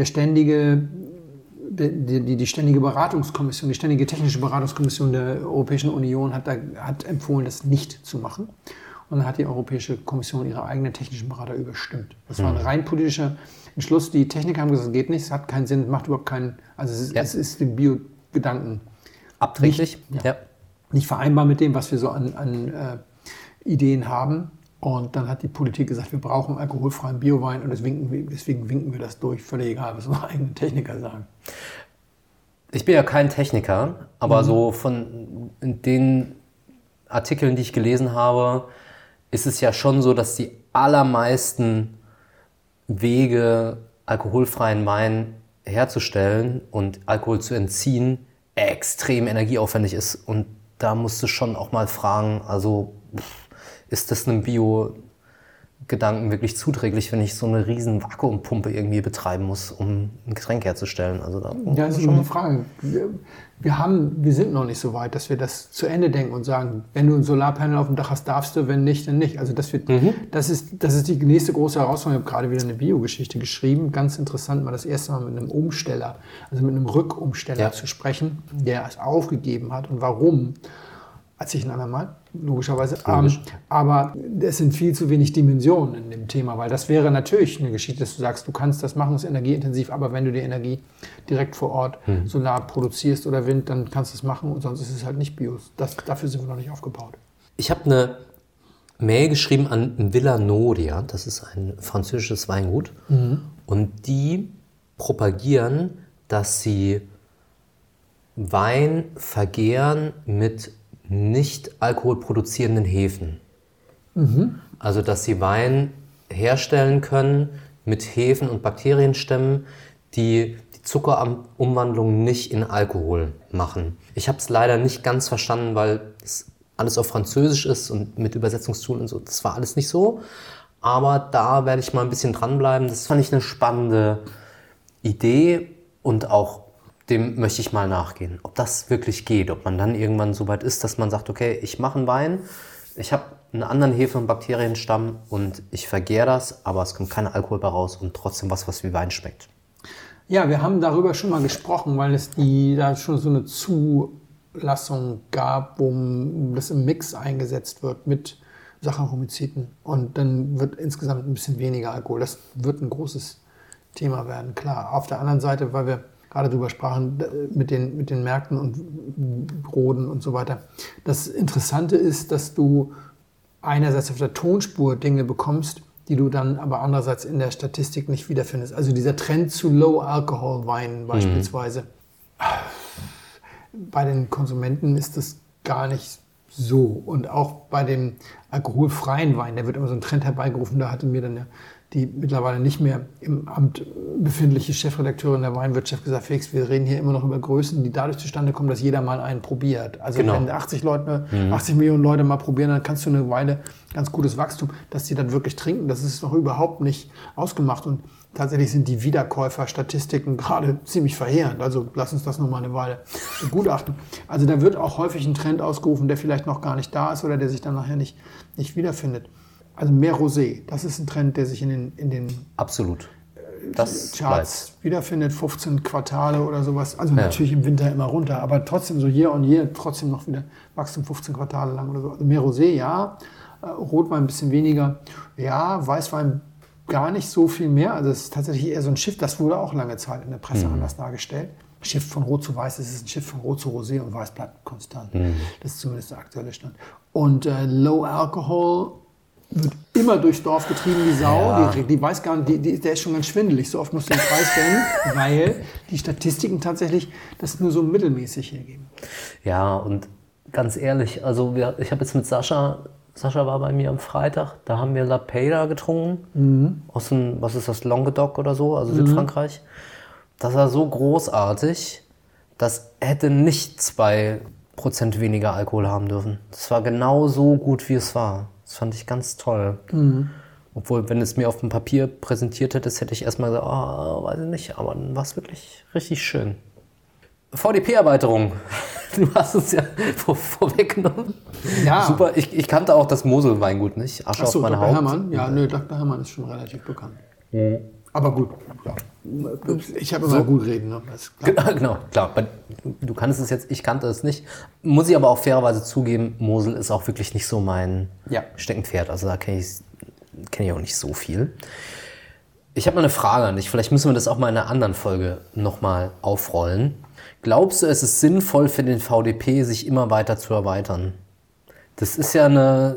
ständige Beratungskommission, die ständige technische Beratungskommission der Europäischen Union hat empfohlen, das nicht zu machen. Und dann hat die Europäische Kommission ihre eigenen technischen Berater überstimmt. Das war ein rein politischer Entschluss. Die Techniker haben gesagt, es geht nicht, es hat keinen Sinn, es macht überhaupt keinen... Also es ist den Bio-Gedanken abträglich, nicht vereinbar mit dem, was wir so an Ideen haben. Und dann hat die Politik gesagt, wir brauchen alkoholfreien Biowein und deswegen winken wir das durch. Völlig egal, was unsere eigenen Techniker sagen. Ich bin ja kein Techniker, aber so von den Artikeln, die ich gelesen habe, ist es ja schon so, dass die allermeisten Wege, alkoholfreien Wein herzustellen und Alkohol zu entziehen, extrem energieaufwendig ist. Und da musst du schon auch mal fragen, also ist das einem Gedanken wirklich zuträglich, wenn ich so eine riesen Vakuumpumpe irgendwie betreiben muss, um ein Getränk herzustellen. Also da das ist schon eine Frage. Wir sind noch nicht so weit, dass wir das zu Ende denken und sagen, wenn du ein Solarpanel auf dem Dach hast, darfst du, wenn nicht, dann nicht. Also das ist die nächste große Herausforderung. Ich habe gerade wieder eine Biogeschichte geschrieben. Ganz interessant, mal das erste Mal mit einem Umsteller, also mit einem Rückumsteller zu sprechen, der es aufgegeben hat und warum. Als ich ein andermal, logischerweise. Aber es sind viel zu wenig Dimensionen in dem Thema, weil das wäre natürlich eine Geschichte, dass du sagst, du kannst das machen, ist energieintensiv, aber wenn du die Energie direkt vor Ort Solar produzierst oder Wind, dann kannst du es machen und sonst ist es halt nicht Bios. Dafür sind wir noch nicht aufgebaut. Ich habe eine Mail geschrieben an Villa Nodia, das ist ein französisches Weingut, und die propagieren, dass sie Wein vergären mit nicht alkoholproduzierenden Hefen. Also, dass sie Wein herstellen können mit Hefen und Bakterienstämmen, die die Zuckerumwandlung nicht in Alkohol machen. Ich habe es leider nicht ganz verstanden, weil es alles auf Französisch ist und mit Übersetzungstool und so. Das war alles nicht so. Aber da werde ich mal ein bisschen dranbleiben. Das fand ich eine spannende Idee und auch dem möchte ich mal nachgehen, ob das wirklich geht, ob man dann irgendwann so weit ist, dass man sagt, okay, ich mache einen Wein, ich habe einen anderen Hefe- und Bakterienstamm und ich vergäre das, aber es kommt kein Alkohol bei raus und trotzdem was wie Wein schmeckt. Ja, wir haben darüber schon mal gesprochen, weil es da schon so eine Zulassung gab, wo das im Mix eingesetzt wird mit Saccharomyceten und dann wird insgesamt ein bisschen weniger Alkohol. Das wird ein großes Thema werden, klar. Auf der anderen Seite, weil wir gerade drüber sprachen, mit den Märkten und Roden und so weiter. Das Interessante ist, dass du einerseits auf der Tonspur Dinge bekommst, die du dann aber andererseits in der Statistik nicht wiederfindest. Also dieser Trend zu Low-Alcohol-Weinen beispielsweise. Bei den Konsumenten ist das gar nicht so. Und auch bei dem alkoholfreien Wein, der wird immer so ein Trend herbeigerufen, da hatte mir dann die mittlerweile nicht mehr im Amt befindliche Chefredakteurin der Weinwirtschaft gesagt, Felix, wir reden hier immer noch über Größen, die dadurch zustande kommen, dass jeder mal einen probiert. Also wenn 80 Millionen Leute mal probieren, dann kannst du eine Weile ganz gutes Wachstum, dass die dann wirklich trinken, das ist noch überhaupt nicht ausgemacht. Und tatsächlich sind die Wiederkäuferstatistiken gerade ziemlich verheerend. Also lass uns das noch mal eine Weile begutachten. Also da wird auch häufig ein Trend ausgerufen, der vielleicht noch gar nicht da ist oder der sich dann nachher nicht wiederfindet. Also mehr Rosé, das ist ein Trend, der sich in den Absolut. Das Charts wiederfindet, 15 Quartale oder sowas. Also natürlich im Winter immer runter, aber trotzdem so year on year, trotzdem noch wieder Wachstum 15 Quartale lang oder so. Also mehr Rosé, ja. Rotwein ein bisschen weniger. Ja, Weißwein gar nicht so viel mehr. Also es ist tatsächlich eher so ein Shift, das wurde auch lange Zeit in der Presse anders dargestellt. Shift von Rot zu Weiß, es ist ein Shift von Rot zu Rosé und Weiß bleibt konstant. Das ist zumindest der aktuelle Stand. Und Low Alcohol wird immer durchs Dorf getrieben, die Sau. Ja. Die weiß gar nicht, der ist schon ganz schwindelig. So oft musst du den Preis stellen, weil die Statistiken tatsächlich das nur so mittelmäßig hergeben. Ja, und ganz ehrlich, also ich habe jetzt mit Sascha war bei mir am Freitag, da haben wir La Peira getrunken, aus dem, was ist das, Languedoc oder so, also Südfrankreich. Das war so großartig, das hätte nicht 2% weniger Alkohol haben dürfen. Das war genau so gut, wie es war. Das fand ich ganz toll. Obwohl, wenn es mir auf dem Papier präsentiert hättest, hätte ich erstmal gesagt, weiß ich nicht, aber dann war es wirklich richtig schön. VDP-Erweiterung. Du hast es ja vorweggenommen. Ja. Super, ich kannte auch das Mosel-Weingut nicht. Asche auf mein Haupt. Hermann? Ja, Dr. Hermann ist schon relativ bekannt. Aber gut, ja. Ich habe immer gut reden. Ne? Genau, klar. Du kannst es jetzt, ich kannte es nicht. Muss ich aber auch fairerweise zugeben, Mosel ist auch wirklich nicht so mein Steckenpferd. Also da kenne ich auch nicht so viel. Ich habe mal eine Frage an dich. Vielleicht müssen wir das auch mal in einer anderen Folge nochmal aufrollen. Glaubst du, es ist sinnvoll für den VDP, sich immer weiter zu erweitern? Das ist ja eine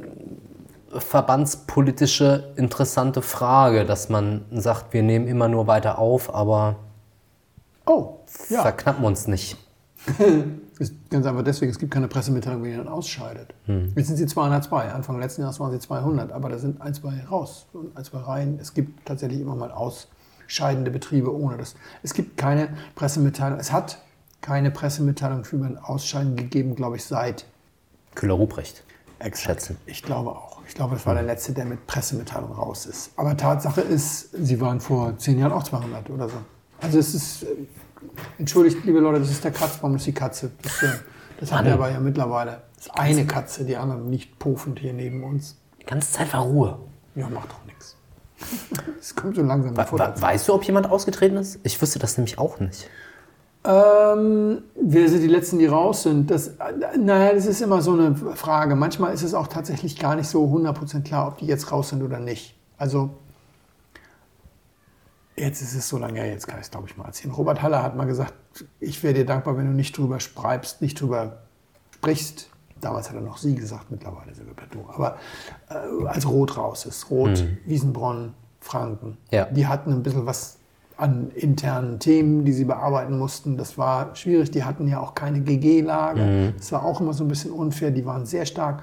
verbandspolitische interessante Frage, dass man sagt, wir nehmen immer nur weiter auf, aber verknappen uns nicht. Ist ganz einfach deswegen, es gibt keine Pressemitteilung, wie ihr dann ausscheidet. Jetzt sind sie 202, Anfang letzten Jahres waren sie 200, aber da sind 1, 2 raus und 1, 2 rein. Es gibt tatsächlich immer mal ausscheidende Betriebe ohne das. Es gibt keine Pressemitteilung, es hat keine Pressemitteilung für ein Ausscheiden gegeben, glaube ich, seit Kühler-Ruprecht. schätzen. Ich glaube auch. Ich glaube, das war der Letzte, der mit Pressemitteilung raus ist. Aber Tatsache ist, sie waren vor 10 Jahren auch 200 oder so. Also es ist, entschuldigt, liebe Leute, das ist der Kratzbaum, das ist die Katze. Das haben wir aber ja mittlerweile. Das ist eine Katze, die anderen nicht pofend hier neben uns. Die ganze Zeit war Ruhe. Ja, macht doch nichts. Es kommt so langsam vor. Weißt du, ob jemand ausgetreten ist? Ich wüsste das nämlich auch nicht. Wer sind die Letzten, die raus sind? Das ist immer so eine Frage. Manchmal ist es auch tatsächlich gar nicht so 100% klar, ob die jetzt raus sind oder nicht. Also, jetzt ist es so lange her, jetzt kann ich es, glaube ich, mal erzählen. Robert Haller hat mal gesagt, ich wäre dir dankbar, wenn du nicht drüber schreibst, nicht drüber sprichst. Damals hat er noch sie gesagt, mittlerweile sogar per Du. Aber als Rot raus ist, Rot, Wiesenbronn, Franken, die hatten ein bisschen was an internen Themen, die sie bearbeiten mussten. Das war schwierig. Die hatten ja auch keine GG-Lage. Das war auch immer so ein bisschen unfair. Die waren sehr stark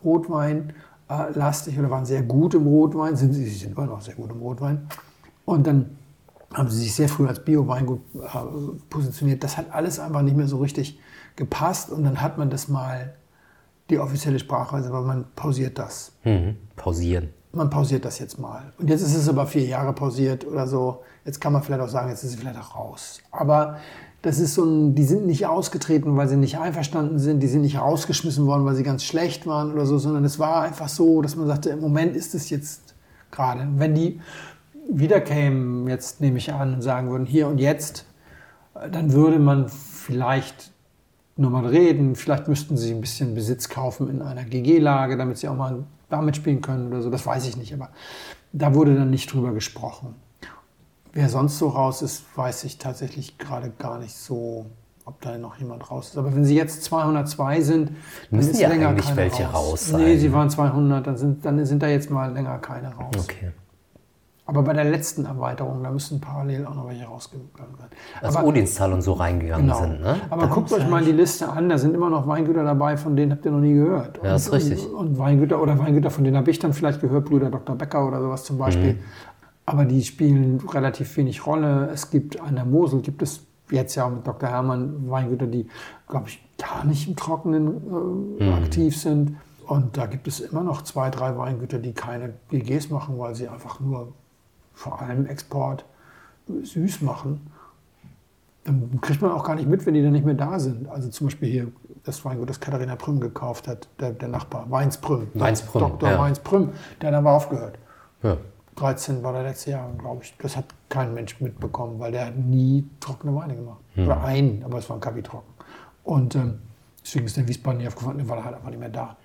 Rotwein-lastig oder waren sehr gut im Rotwein. Sie sind immer noch sehr gut im Rotwein. Und dann haben sie sich sehr früh als Bio-Weingut positioniert. Das hat alles einfach nicht mehr so richtig gepasst. Und dann hat man das mal, die offizielle Sprachweise, weil man pausiert das. Pausieren. Man pausiert das jetzt mal. Und jetzt ist es aber 4 Jahre pausiert oder so. Jetzt kann man vielleicht auch sagen, jetzt ist es vielleicht auch raus. Aber das ist die sind nicht ausgetreten, weil sie nicht einverstanden sind. Die sind nicht rausgeschmissen worden, weil sie ganz schlecht waren oder so, sondern es war einfach so, dass man sagte, im Moment ist es jetzt gerade. Wenn die wiederkämen, jetzt nehme ich an, und sagen würden, hier und jetzt, dann würde man vielleicht nur mal reden. Vielleicht müssten sie ein bisschen Besitz kaufen in einer GG-Lage, damit sie auch mal damit spielen können oder so. Das weiß ich nicht, aber da wurde dann nicht drüber gesprochen. Wer sonst so raus ist, weiß ich tatsächlich gerade gar nicht so, ob da noch jemand raus ist. Aber wenn sie jetzt 202 sind, dann müssen ist ja länger eigentlich keine welche raus sein. Nee, sie waren 200, dann sind da jetzt mal länger keine raus. Okay. Aber bei der letzten Erweiterung, da müssen parallel auch noch welche rausgegangen sein. Als Odinstal und so reingegangen sind, ne? Aber guckt euch mal die Liste an, da sind immer noch Weingüter dabei, von denen habt ihr noch nie gehört. Ja, das ist richtig. Und Weingüter, von denen habe ich dann vielleicht gehört, Brüder Dr. Becker oder sowas zum Beispiel. Aber die spielen relativ wenig Rolle. Es gibt an der Mosel, gibt es jetzt ja mit Dr. Hermann Weingüter, die, glaube ich, gar nicht im Trockenen aktiv sind. Und da gibt es immer noch 2, 3 Weingüter, die keine GGs machen, weil sie einfach nur vor allem Export süß machen. Dann kriegt man auch gar nicht mit, wenn die dann nicht mehr da sind. Also zum Beispiel hier das Weingut, das Katharina Prüm gekauft hat, der Nachbar, Weinsprüm. Dr. Weinsprüm, der hat aber aufgehört. Ja. 13 war der letzte Jahr, glaube ich. Das hat kein Mensch mitbekommen, weil der hat nie trockene Weine gemacht. Oder einen, aber es war ein Kabi trocken. Und deswegen ist der Wiesbaden nicht aufgefallen, der war halt einfach nicht mehr da.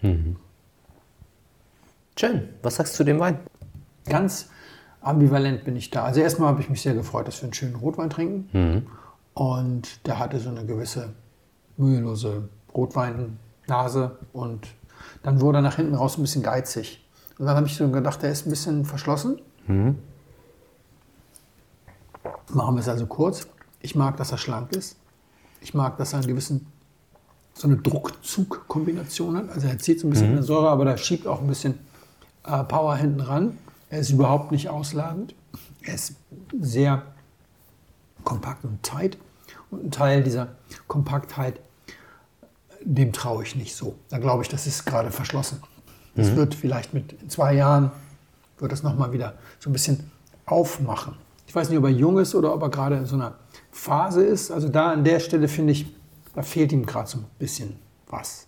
Schön. Was sagst du zu dem Wein? Ganz ambivalent bin ich da. Also erstmal habe ich mich sehr gefreut, dass wir einen schönen Rotwein trinken. Und der hatte so eine gewisse mühelose Rotweinnase. Und dann wurde er nach hinten raus ein bisschen geizig. Und dann habe ich so gedacht, der ist ein bisschen verschlossen. Machen wir es also kurz. Ich mag, dass er schlank ist. Ich mag, dass er einen gewissen, so eine Druckzug-Kombination hat. Also er zieht so ein bisschen in der Säure, aber da schiebt auch ein bisschen Power hinten ran. Er ist überhaupt nicht ausladend. Er ist sehr kompakt und tight. Und ein Teil dieser Kompaktheit, dem traue ich nicht so. Da glaube ich, das ist gerade verschlossen. Das wird vielleicht in 2 Jahren, wird das nochmal wieder so ein bisschen aufmachen. Ich weiß nicht, ob er jung ist oder ob er gerade in so einer Phase ist. Also da an der Stelle finde ich, da fehlt ihm gerade so ein bisschen was.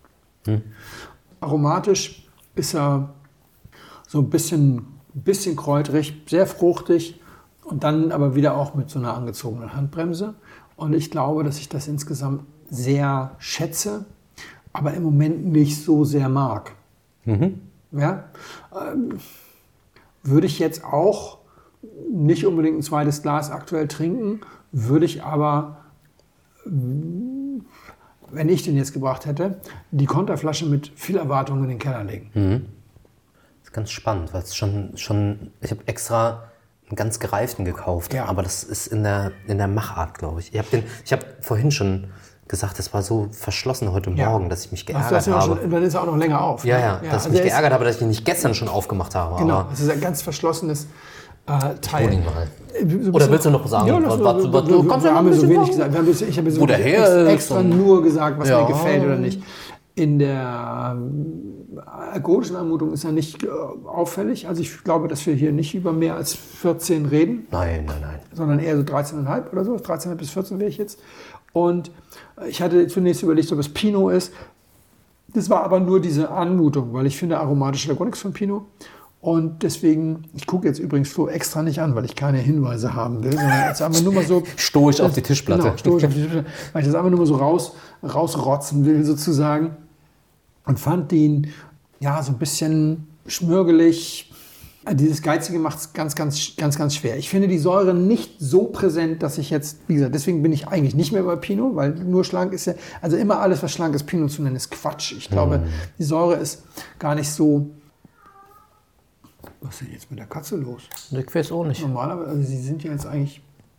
Aromatisch ist er so ein bisschen kräuterig, sehr fruchtig und dann aber wieder auch mit so einer angezogenen Handbremse. Und ich glaube, dass ich das insgesamt sehr schätze, aber im Moment nicht so sehr mag. Ja? Würde ich jetzt auch nicht unbedingt ein zweites Glas aktuell trinken, würde ich aber, wenn ich den jetzt gebracht hätte, die Konterflasche mit viel Erwartung in den Keller legen. Das ist ganz spannend, weil es schon ich habe extra einen ganz gereiften gekauft, aber das ist in der Machart, glaube ich. Ich habe vorhin schon gesagt, das war so verschlossen heute Morgen, dass ich mich geärgert habe. Dann ist er auch noch länger auf. Dass ich mich geärgert habe, dass ich ihn nicht gestern schon aufgemacht habe. Genau, es ist ein ganz verschlossenes Teil. Mal. Oder willst du noch sagen? Ja, wir haben so wenig gesagt. Ich habe so extra nur gesagt, was mir gefällt oder nicht. In der alkoholischen Anmutung ist er nicht auffällig. Also ich glaube, dass wir hier nicht über mehr als 14 reden. Nein. Sondern eher so 13,5 oder so. 13,5 bis 14 wäre ich jetzt. Und ich hatte zunächst überlegt, ob es Pinot ist. Das war aber nur diese Anmutung, weil ich finde, aromatisch hat gar nichts von Pinot. Und deswegen, ich gucke jetzt übrigens Flo extra nicht an, weil ich keine Hinweise haben will, sondern jetzt einfach nur mal so... Stoisch auf die Tischplatte. Genau, stoisch auf die Tischplatte. Weil ich das einfach nur mal so rausrotzen will sozusagen. Und fand den, ja, so ein bisschen schmürgelig. Dieses Geizige macht es ganz schwer. Ich finde die Säure nicht so präsent, dass ich jetzt, wie gesagt, deswegen bin ich eigentlich nicht mehr bei Pinot, weil nur schlank ist ja, also immer alles, was schlank ist, Pinot zu nennen, ist Quatsch. Ich glaube, die Säure ist gar nicht so... Was ist denn jetzt mit der Katze los? Ich weiß auch nicht. Normalerweise, also sie sind ja jetzt eigentlich...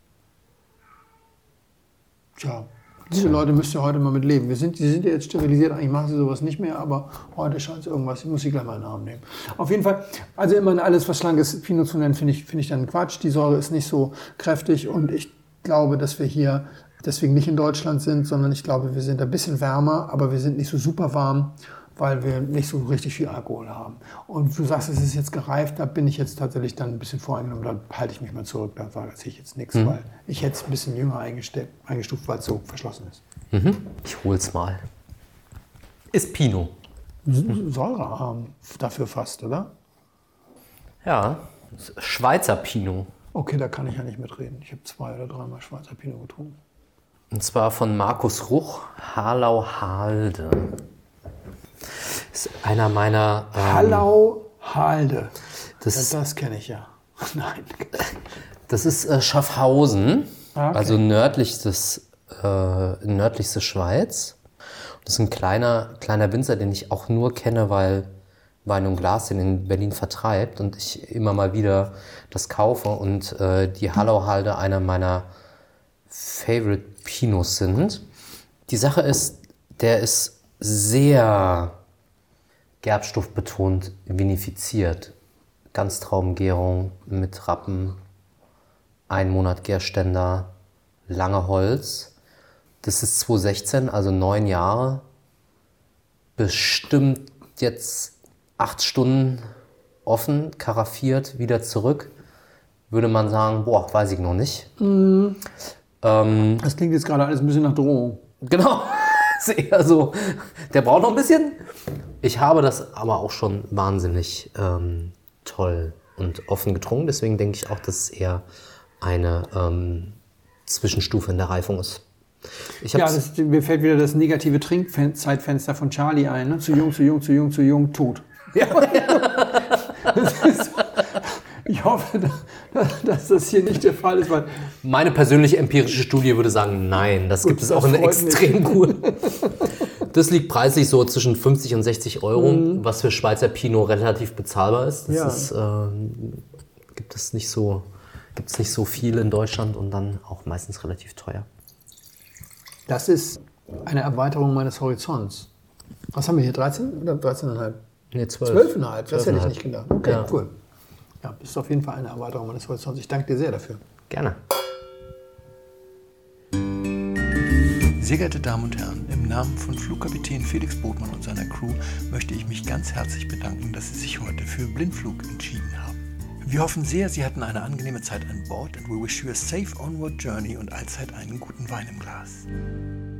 Tja, diese Leute müsst ihr heute mal mit leben. Sie sind ja jetzt sterilisiert, eigentlich machen sie sowas nicht mehr, aber heute scheint es irgendwas, ich muss sie gleich mal in den Arm nehmen. Auf jeden Fall, also immer alles, was schlank ist, Pinot zu nennen, finde ich dann Quatsch. Die Säure ist nicht so kräftig und ich glaube, dass wir hier deswegen nicht in Deutschland sind, sondern ich glaube, wir sind ein bisschen wärmer, aber wir sind nicht so super warm, weil wir nicht so richtig viel Alkohol haben. Und du sagst, es ist jetzt gereift, da bin ich jetzt tatsächlich dann ein bisschen voreingenommen, da halte ich mich mal zurück, da sage ich jetzt nichts, weil ich hätte es ein bisschen jünger eingestuft, weil es so verschlossen ist. Ich hol's mal. Ist Pinot. Säurearm dafür fast, oder? Ja, Schweizer Pinot. Okay, da kann ich ja nicht mitreden. Ich habe 2 oder 3 Mal Schweizer Pinot getrunken. Und zwar von Markus Ruch, Harlau Halde. Das ist einer meiner... Harlau Halde. Das kenne ich ja. Nein. Das ist Schaffhausen, Okay. also nördlichste Schweiz. Das ist ein kleiner Winzer, den ich auch nur kenne, weil Wein und Glas den in Berlin vertreibt und ich immer mal wieder das kaufe. Und die Harlau Halde einer meiner Favorite Pinots sind. Die Sache ist, der ist sehr gerbstoffbetont vinifiziert. Ganztraumgärung mit Rappen, 1 Monat Gärständer, lange Holz. Das ist 2016, also 9 Jahre. Bestimmt jetzt 8 Stunden offen, karaffiert, wieder zurück. Würde man sagen, boah, weiß ich noch nicht. Das klingt jetzt gerade alles ein bisschen nach Drohung. Genau, ist eher so. Der braucht noch ein bisschen. Ich habe das aber auch schon wahnsinnig toll und offen getrunken. Deswegen denke ich auch, dass es eher eine Zwischenstufe in der Reifung ist. Mir fällt wieder das negative Trinkzeitfenster von Charlie ein. Ne? Zu jung, tot. Ja. Ich hoffe, dass das hier nicht der Fall ist. Weil meine persönliche empirische Studie würde sagen, nein, das gibt es auch in der Extremkur. Das liegt preislich so zwischen 50 und 60 Euro, was für Schweizer Pinot relativ bezahlbar ist. Das gibt es nicht so viel in Deutschland und dann auch meistens relativ teuer. Das ist eine Erweiterung meines Horizonts. Was haben wir hier, 13 oder 13,5? Nee, 12. 12,5, das hätte ich nicht gedacht. Okay, Ja. cool. Ja, das ist auf jeden Fall eine Erweiterung meines Horizonts. Ich danke dir sehr dafür. Gerne. Sehr geehrte Damen und Herren, im Namen von Flugkapitän Felix Botmann und seiner Crew möchte ich mich ganz herzlich bedanken, dass Sie sich heute für Blindflug entschieden haben. Wir hoffen sehr, Sie hatten eine angenehme Zeit an Bord and we wish you a safe onward journey und allzeit einen guten Wein im Glas.